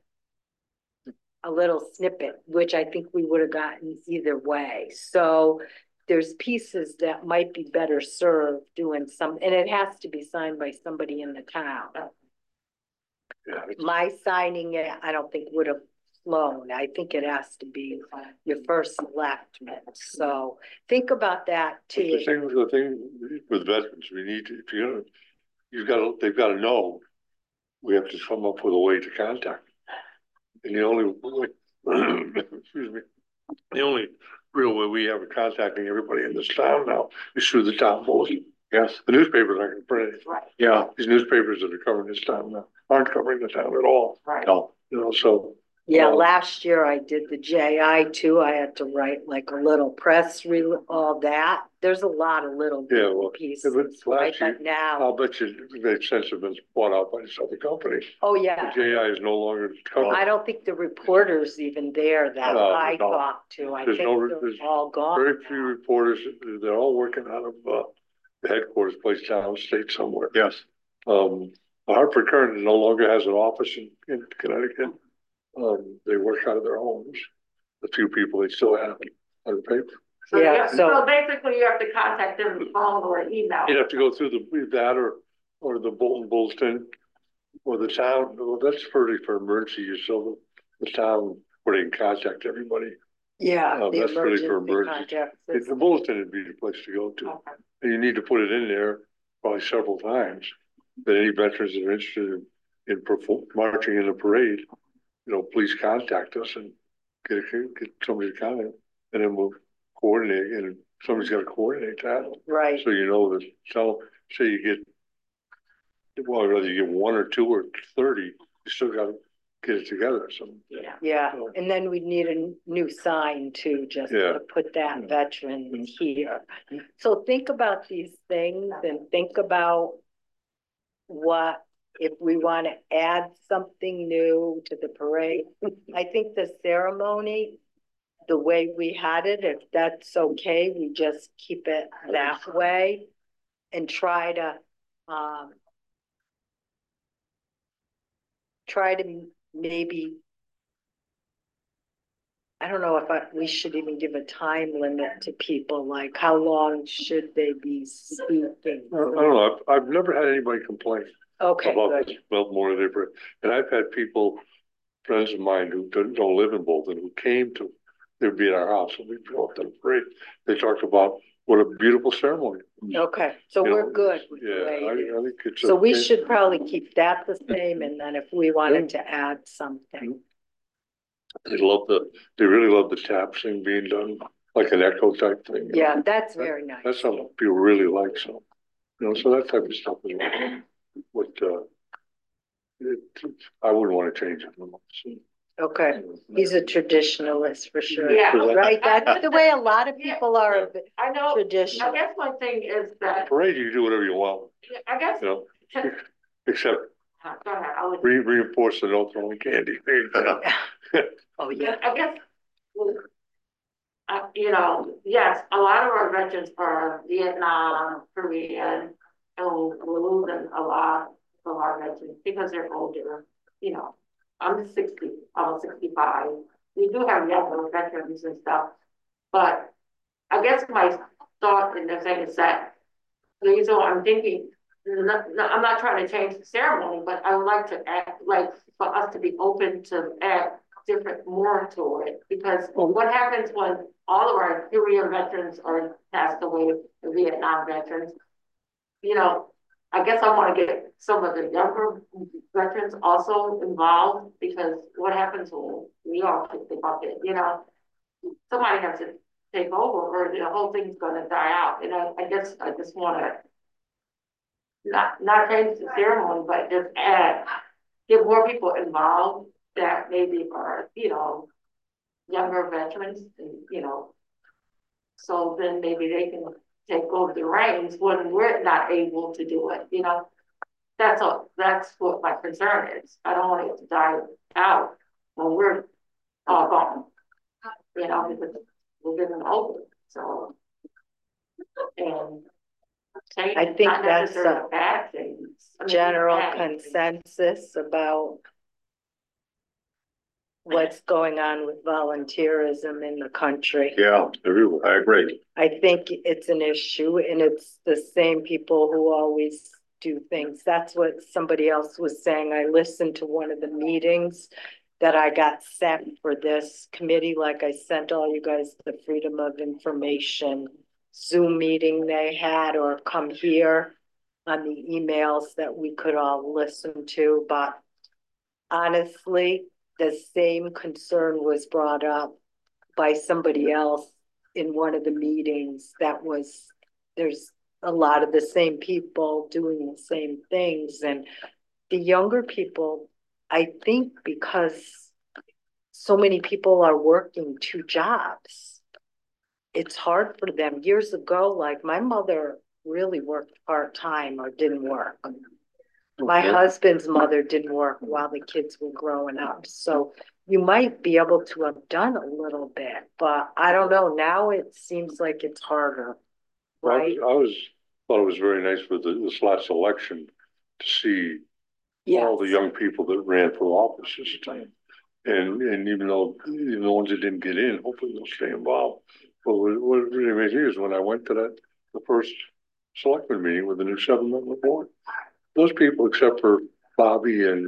A little snippet, which I think we would have gotten either way. So there's pieces that might be better served doing some, and it has to be signed by somebody in the town. Yeah, My signing it, I don't think would have flown. I think it has to be your first selectman. So think about that too. the thing with veterans, we need to, if they've got to know, we have to come up with a way to contact. And the only, excuse me, the only real way we have of contacting everybody in this town now is through the town bulletin. Yes. The newspapers aren't going to print it. Right, Yeah. These newspapers that are covering this town now aren't covering the town at all. right. No. You know, so. Yeah, last year I did the JI too. I had to write like a little all that. There's a lot of little pieces. Right? But now, I'll bet you they've since have been bought out by this other company. oh yeah. The JI is no longer covered. I don't think the reporter's even there that No, I no. talked to. I There's think no- they're there's all gone. Very few reporters, they're all working out of the headquarters place down state somewhere. Yes. The Hartford Courant no longer has an office in Connecticut. They work out of their homes. The few people they still have on the paper. So, Yeah, yeah, so- so basically you have to contact them on the phone or email. You'd have to go through that or the Bulletin or the town. Well, that's for emergency use. So the town where they can contact everybody. Yeah, the That's really for emergency emergency. contact. The Bulletin would be the place to go to. Okay. And you need to put it in there probably several times that any veterans that are interested in marching in the parade, you know, please contact us and get somebody to contact, and then we'll coordinate, and somebody's got to coordinate that. Right, So you know that, say you get, well, whether you get 1 or 2 or 30, you still got to get it together. So, Yeah. yeah. So- And then we need a new sign too, just Yeah. to put that veteran here. So think about these things and think about what, if we want to add something new to the parade. I think the ceremony, the way we had it, if that's okay, we just keep it that way and try to maybe, I don't know if we should even give a time limit to people, like how long should they be speaking? I don't know. I've never had anybody complain Okay, about good. this, well, more than ever. And I've had people, friends of mine who don't live in Bolton, who came to, they'd be at our house and we'd go up to the parade. They talked about what a beautiful ceremony. Okay, so You know, we're good with the Yeah, way it is. I think it's. So we okay. should probably keep that the same, and then if we wanted to add something. They really love the tap thing being done, like an echo type thing. Yeah, that's very nice. That's something people really like, so, you know, so that type of stuff is what I wouldn't want to change it. Okay, he's a traditionalist for sure. Yeah. Right, that's the way a lot of people are I know, I traditional. guess one thing is that, Parade, you can do whatever you want, I guess. you know, except Go ahead, I'll let reinforce the no throwing candy. Oh, yeah. I guess, you know, yes, a lot of our veterans are Vietnam, Korean, and we're losing a lot of our veterans because they're older. You know, I'm 60, almost 65. We do have younger veterans and stuff, but I guess my thought in the thing is that the reason why I'm thinking, I'm not trying to change the ceremony, but I would like to add, like, for us to be open to add different more to it, because what happens when all of our Korean veterans are passed away, the Vietnam veterans, you know, I guess I want to get some of the younger veterans also involved, because what happens when we all kick the bucket, you know, somebody has to take over or the whole thing's gonna die out. And I guess I just wanna not change the ceremony, but just add, get more people involved that maybe are, you know, younger veterans and, you know, so then maybe they can take over the reins when we're not able to do it, you know. That's all, that's what my concern is. I don't want it to die out when we're all gone, you know, because we're getting older, so. And I think not that's necessarily a bad things. I mean, general bad things. consensus about what's going on with volunteerism in the country. Yeah, everywhere. I agree. I think it's an issue, and it's the same people who always do things. That's what somebody else was saying. I listened to one of the meetings that I got sent for this committee, like I sent all you guys the Freedom of Information Zoom meeting they had, or come here on the emails that we could all listen to. But honestly, the same concern was brought up by somebody else in one of the meetings. That was, there's a lot of the same people doing the same things. And the younger people, I think because so many people are working two jobs, it's hard for them. Years ago, like my mother really worked part-time or didn't work. My husband's mother didn't work while the kids were growing up. So you might be able to have done a little bit, but I don't know. Now it seems like it's harder, right? Thought it was very nice with this last election to see all the young people that ran for office this time. And even the ones that didn't get in, hopefully they'll stay involved. But what really amazed me is when I went to the first selectman meeting with the new 7-member board, those people, except for Bobby and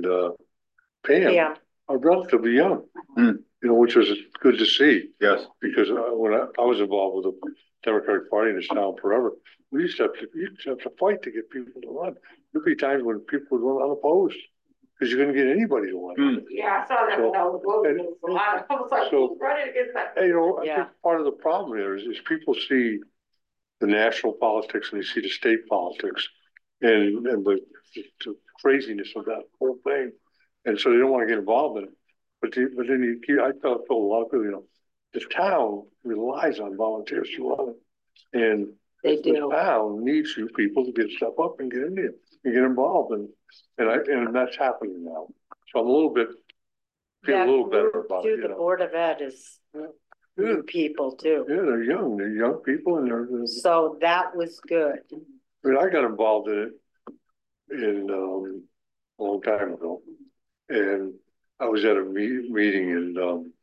Pam, are relatively young. You know, which was good to see. Yes. Because when I was involved with the Democratic Party in this town forever, we used to have to fight to get people to run. There'd be times when people would run unopposed because you couldn't get anybody to run. Yeah, I saw that when I was voting. I was like, who's running against that? And, you know, I think part of the problem there is people see the national politics and they see the state politics and the craziness of that whole thing. And so they don't want to get involved in it. But then I told a lot of people, you know, the town relies on volunteers to run it. And the town needs you people to get step up and get in there and get involved. And that's happening now. So I'm feel a little better about it. The Board of Ed is new people too. Yeah, they're young people, and they're so that was good. I mean, I got involved in it a long time ago, and I was at a meeting and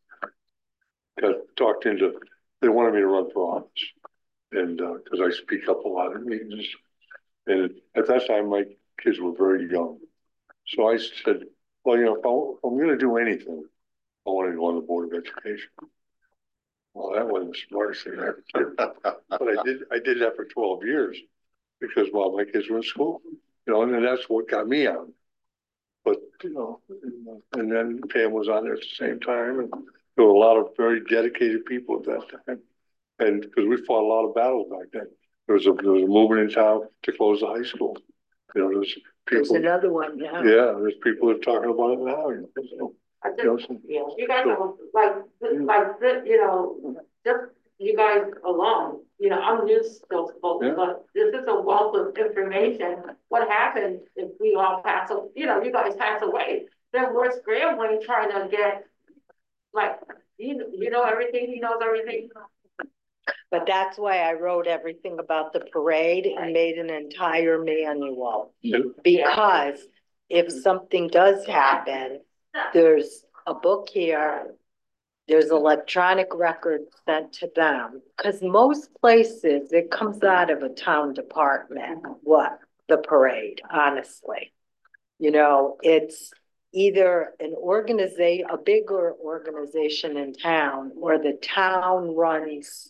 got talked into. They wanted me to run for office, and because I speak up a lot in meetings, and at that time my kids were very young, so I said, well, you know, if I'm going to do anything, I want to go on the Board of Education. Well, that wasn't the smartest thing I ever did, but I did that for 12 years because while my kids were in school, you know, and that's what got me on. But, you know, and then Pam was on there at the same time, and there were a lot of very dedicated people at that time. And because we fought a lot of battles back then. There was a movement in town to close the high school. You know, There's people, another one now. yeah, there's people that are talking about it now. You know, I you know, just, yeah, you guys are like, you know, just you guys alone, you know, I'm used to those folks, Yeah. but this is a wealth of information. What happens if we all pass, you know, you guys pass away, then we're scrambling trying to get, like, you know everything, he knows everything. But that's why I wrote everything about the parade and made an entire manual. Yeah. Because if something does happen, there's a book here, there's electronic records sent to them. Because most places, it comes out of a town department, what, the parade, honestly. You know, it's either an organization, a bigger organization in town, or the town runs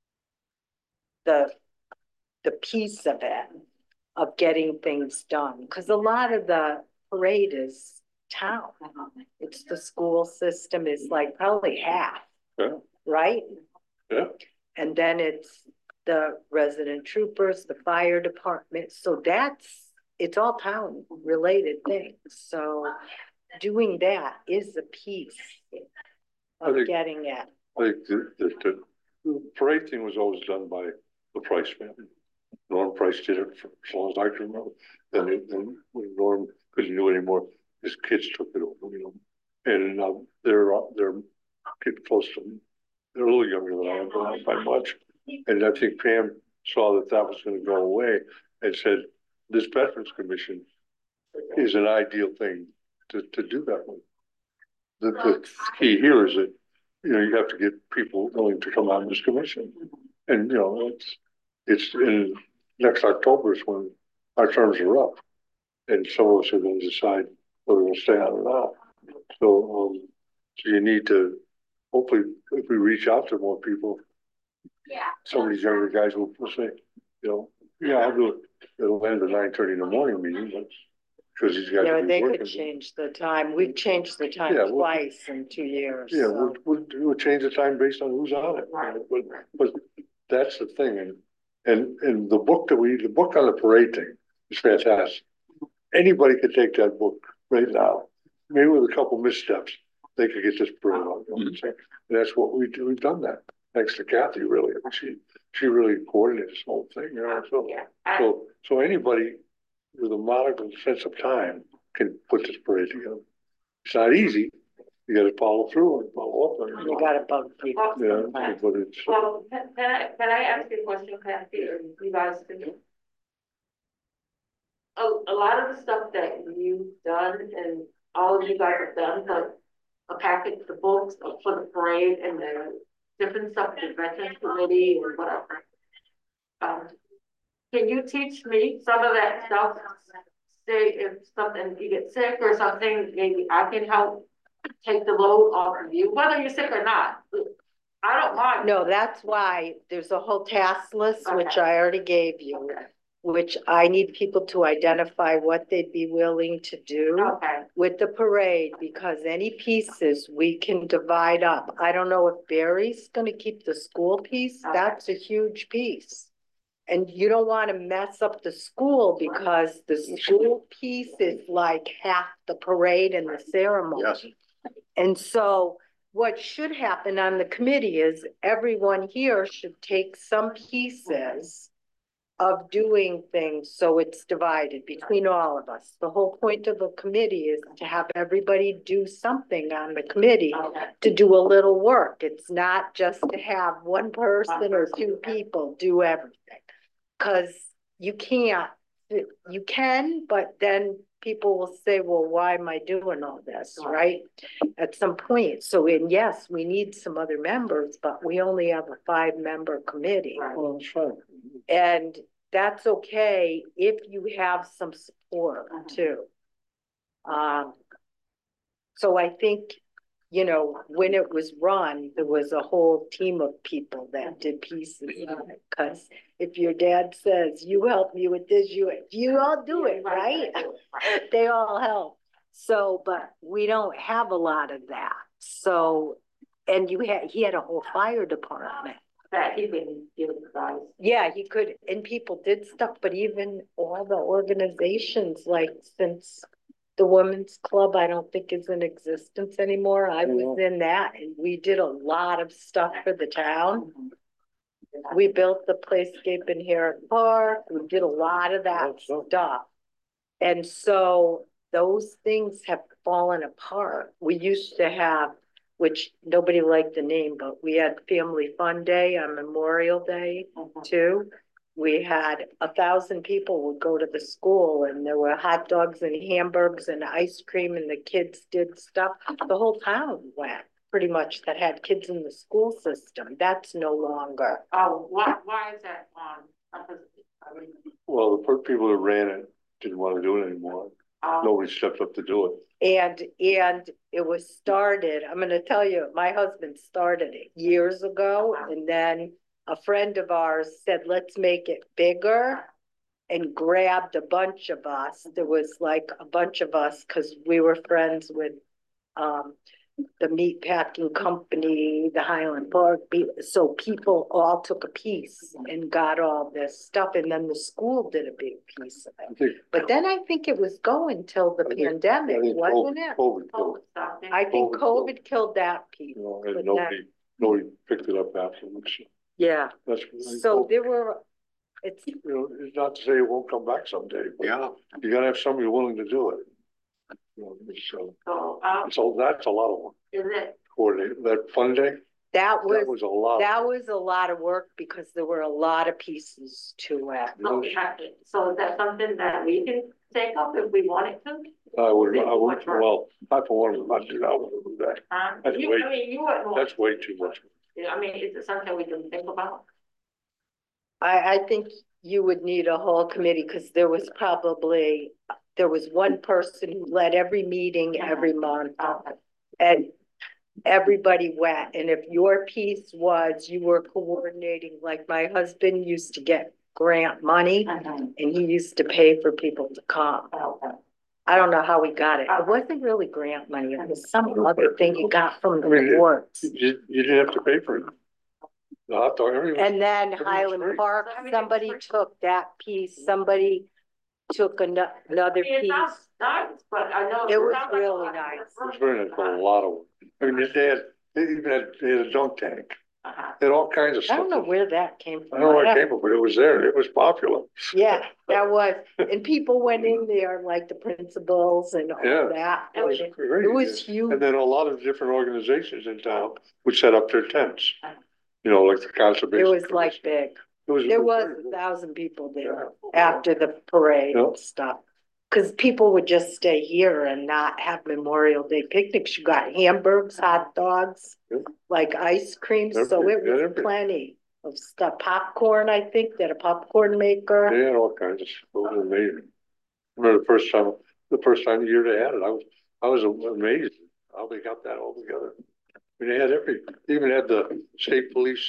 the piece of it, of getting things done, because a lot of the parade is town. It's the school system is like probably half, Yeah. right? Yeah. And then it's the resident troopers, the fire department, so it's all town related things, so doing that is a piece of getting it. I think the parade thing was always done by the Price family. Norm Price did it for as long as I can remember. Then when Norm couldn't do it anymore, his kids took it over, you know. And they're getting close to me. They're a little younger than I am, but not by much. And I think Pam saw that was going to go away and said, this Veterans Commission is an ideal thing to do that with. The key here is that, you know, you have to get people willing to come on this commission. And, you know, it's in next October is when our terms are up. And some of us are going to decide whether we'll stay on or not. So, so you need to, hopefully, if we reach out to more people, some of these younger guys will say, you know, yeah, I'll do it. It'll end at 9:30 in the morning meeting, but because these guys. Yeah, will but be they working. could change the time. We've changed the time Yeah, twice in 2 years. Yeah, so. we'll change the time based on who's on it. But that's the thing. And the book on the parade thing is fantastic. Anybody could take that book right now. Maybe with a couple missteps, they could get this parade on. You know what I'm saying? And that's what we do. We've done that. Thanks to Kathy, really. I mean, she really coordinated this whole thing, you know. So anybody with a modicum sense of time can put this parade together. It's not easy. You got to follow through and follow up. You got to bug people. Yeah, but it's. Well, can I ask you a question, Kathy, or you guys can? A lot of the stuff that you've done and all of you guys have done, like a package, the books for the parade and the different stuff, the Veterans Committee or whatever. Can you teach me some of that stuff? Say if something, you get sick or something, maybe I can help take the load off of you, whether you're sick or not. I don't mind. No, that's why there's a whole task list, which I already gave you, which I need people to identify what they'd be willing to do with the parade, because any pieces we can divide up. I don't know if Barry's going to keep the school piece. That's a huge piece. And you don't want to mess up the school because the school piece is like half the parade and the ceremony. Yes. And so what should happen on the committee is everyone here should take some pieces of doing things so it's divided between all of us. The whole point of a committee is to have everybody do something on the committee to do a little work. It's not just to have one person or two people do everything. Because you can't, you can, but then people will say, well, why am I doing all this, right? At some point. So, and yes, we need some other members, but we only have a 5-member committee. Well, that's fine. And that's okay if you have some support too. So I think, you know, when it was run, there was a whole team of people that did pieces on it. Because if your dad says, you help me with this, you all do it, right? They all help. So, but we don't have a lot of that. So, and he had a whole fire department. that he can give advice. Yeah, he could, and people did stuff, but even all the organizations, like since the Women's Club, I don't think is in existence anymore. I was in that and we did a lot of stuff for the town. We built the playscape in Herrick Park. We did a lot of that stuff. And so those things have fallen apart. We used to have, which nobody liked the name, but we had Family Fun Day on Memorial Day too. We had 1,000 people would go to the school and there were hot dogs and hamburgers and ice cream and the kids did stuff. The whole town went pretty much that had kids in the school system. That's no longer. Oh, why is that on? Well, the people that ran it didn't want to do it anymore. Nobody stepped up to do it. And it was started, I'm gonna tell you, my husband started it years ago, and then a friend of ours said, let's make it bigger, and grabbed a bunch of us. There was like a bunch of us, because we were friends with the meat packing company, the Highland Park, so people all took a piece and got all this stuff, and then the school did a big piece of it. But then I think it was going till the pandemic, wasn't it? COVID, I think COVID killed that piece. you know, and nobody picked it up afterwards. Yeah, That's so there were, it's, you know, it's not to say it won't come back someday, but Yeah, you gotta have somebody willing to do it. You know, so that's a lot of work. Is it? Coordinate that fun day. that That was, was a lot. that was a lot of work because there were a lot of pieces to it. So is that something that we can take up if we wanted to? I would, well, I for one would not do that. With that. That's You, way- I mean, you wouldn't want. That's way too much. I mean, is it something we can think about? I think you would need a whole committee, because there was one person who led every meeting every month. And everybody went, and if your piece was, you were coordinating, like my husband used to get grant money, and he used to pay for people to come. I don't know how we got it. It wasn't really grant money, it was some other thing you got from the boards. You didn't have to pay for it. The hot dog, everything. And then Highland free. Park, somebody took that piece, somebody took another It piece. sounds nice, but I know. It was sounds like really a lot of nice. It work. was very nice, but a lot of work. I mean, they even had a dunk tank. Uh-huh. They had all kinds of I stuff. don't know where that came I from. don't know where it came from, but it was there. It was popular. Yeah, that was, and people went in there, like the principals and all Yeah. that. It was great. It was huge. And then a lot of different organizations in town would set up their tents. You know, like the conservation. It was like Commission. big. There was 1,000 people there after the parade and stuff. Cause people would just stay here and not have Memorial Day picnics. You got hamburgers, hot dogs, Yeah. like ice cream, so it Everything, was everything. plenty of stuff. Popcorn, I think, they had a popcorn maker. They had all kinds of stuff. It was amazing. I remember the first time year they had it, I was amazed how they got that all together. I mean, they even had the state police,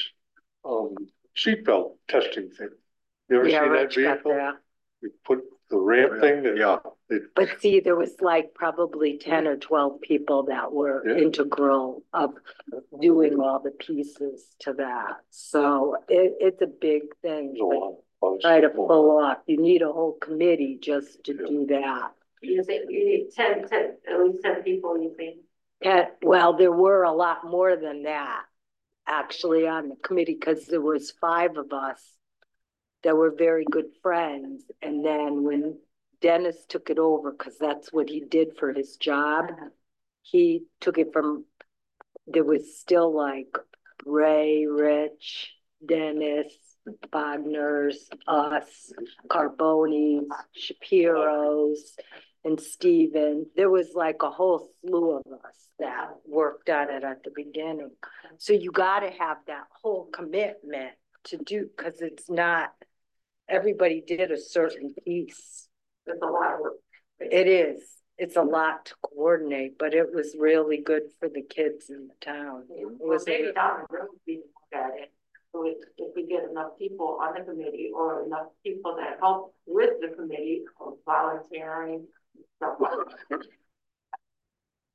seatbelt testing thing. You ever Yeah, seen that Rich got vehicle? that. You put the ramp thing and. yeah. But see, there was like probably 10 or 12 people that were Yeah. integral of doing all the pieces to that. So it's a big thing. It was a lot of fun. Try to pull off. You need a whole committee just to do that. You think you need 10, at least 10 people, you think? Well, there were a lot more than that actually on the committee, because there was 5 of us that were very good friends. And then when Dennis took it over, because that's what he did for his job, he took it from, there was still like Ray, Rich, Dennis, Wagner's, us, Carboni's, Shapiro's, and Steven. There was like a whole slew of us that worked on it at the beginning. So you got to have that whole commitment to do, because it's not, everybody did a certain piece. There's a lot of work. It is. It's a lot to coordinate, but it was really good for the kids in the town. It Well, was maybe down the road we can look at it. So if we get enough people on the committee or enough people that help with the committee or volunteering, stuff like that.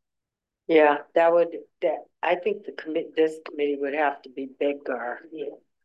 yeah, that I think this committee would have to be bigger. Yeah.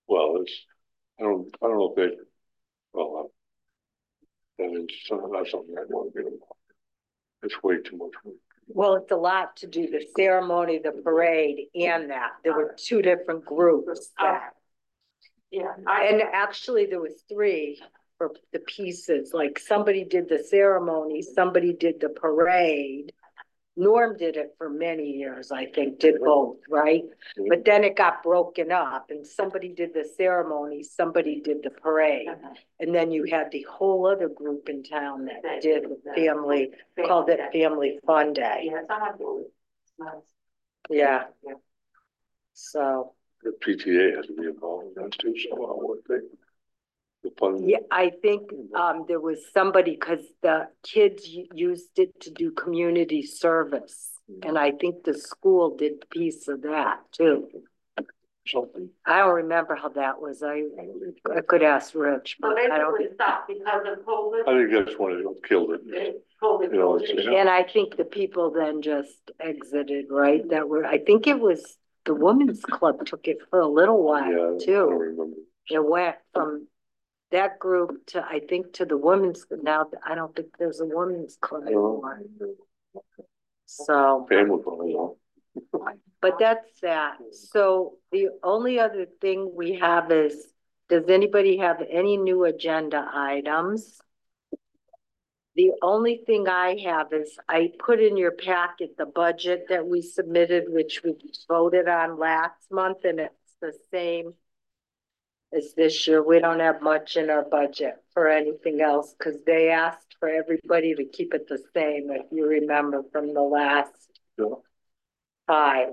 Well, I don't know if they, well, that is something, that's something I want to get involved in. It's way too much work. Well, it's a lot to do the ceremony, the parade and that. There were two different groups that, Yeah, and actually there was three for the pieces. Like somebody did the ceremony, somebody did the parade. Norm did it for many years, I think, did both, right? But then it got broken up and somebody did the ceremony, somebody did the parade. And then you had the whole other group in town that did the family, called it Family Fun Day. Yeah, it's not good. It's nice. Yeah. So, The PTA has to be involved in that too, so I would think. The fun. yeah, I think, there was somebody, cause the kids used it to do community service. And I think the school did a piece of that too. Something. I don't remember how that was. I could ask Rich, So but I don't. basically it stopped because of COVID. I think that's when it killed it. COVID. You know, it's just- And I think the people then just exited, right? That were, I think it was the women's club took it for a little Yeah, while I don't too. remember. It went from that group to, I think, to the women's, now I don't think there's a women's club anymore. So, Family fun, you know. but that's that. So the only other thing we have is, does anybody have any new agenda items? The only thing I have is I put in your packet the budget that we submitted, which we voted on last month, and it's the same as this year. We don't have much in our budget for anything else because they asked for everybody to keep it the same, if you remember from the last Yeah. time.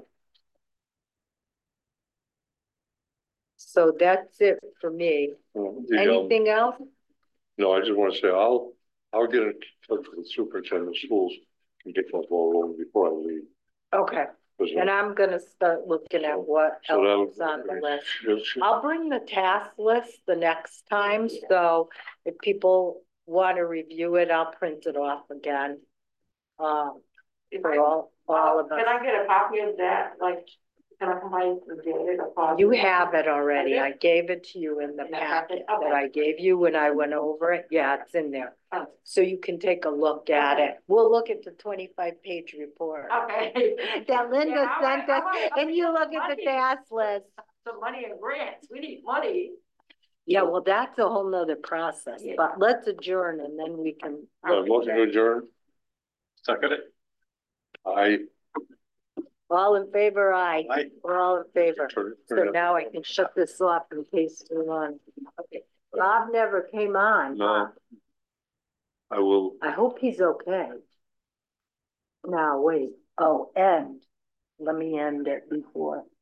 So that's it for me. Anything else? No, I just want to say, I'll get in touch with the superintendent of schools and get that ball rolling before I leave. Okay, 'Cause, and I'm gonna start looking at what so that'll- else is on the list. yes, I'll bring the task list the next time, so if people want to review it, I'll print it off again. For all of Can us. I get a copy of that? Like, can I come by and get it? or copy? You have it already. I I gave it to you in the In the packet packet? that I gave you when I went over it. Yeah, it's in there. Oh. So you can take a look at it. We'll look at the 25-page report Okay. that Linda Yeah, sent us, and you look at the money. task list. Some money and grants. We need money. Yeah, well, that's a whole nother process, Yeah. but let's adjourn and then we can. motion to adjourn. Second it? All in favor, aye. Aye. We're all in favor. Turn So it up. now I can shut this off in case you're on. Okay. Bob never came on. No. I will. I hope he's okay. Now, wait. Oh, end. Let me end it before.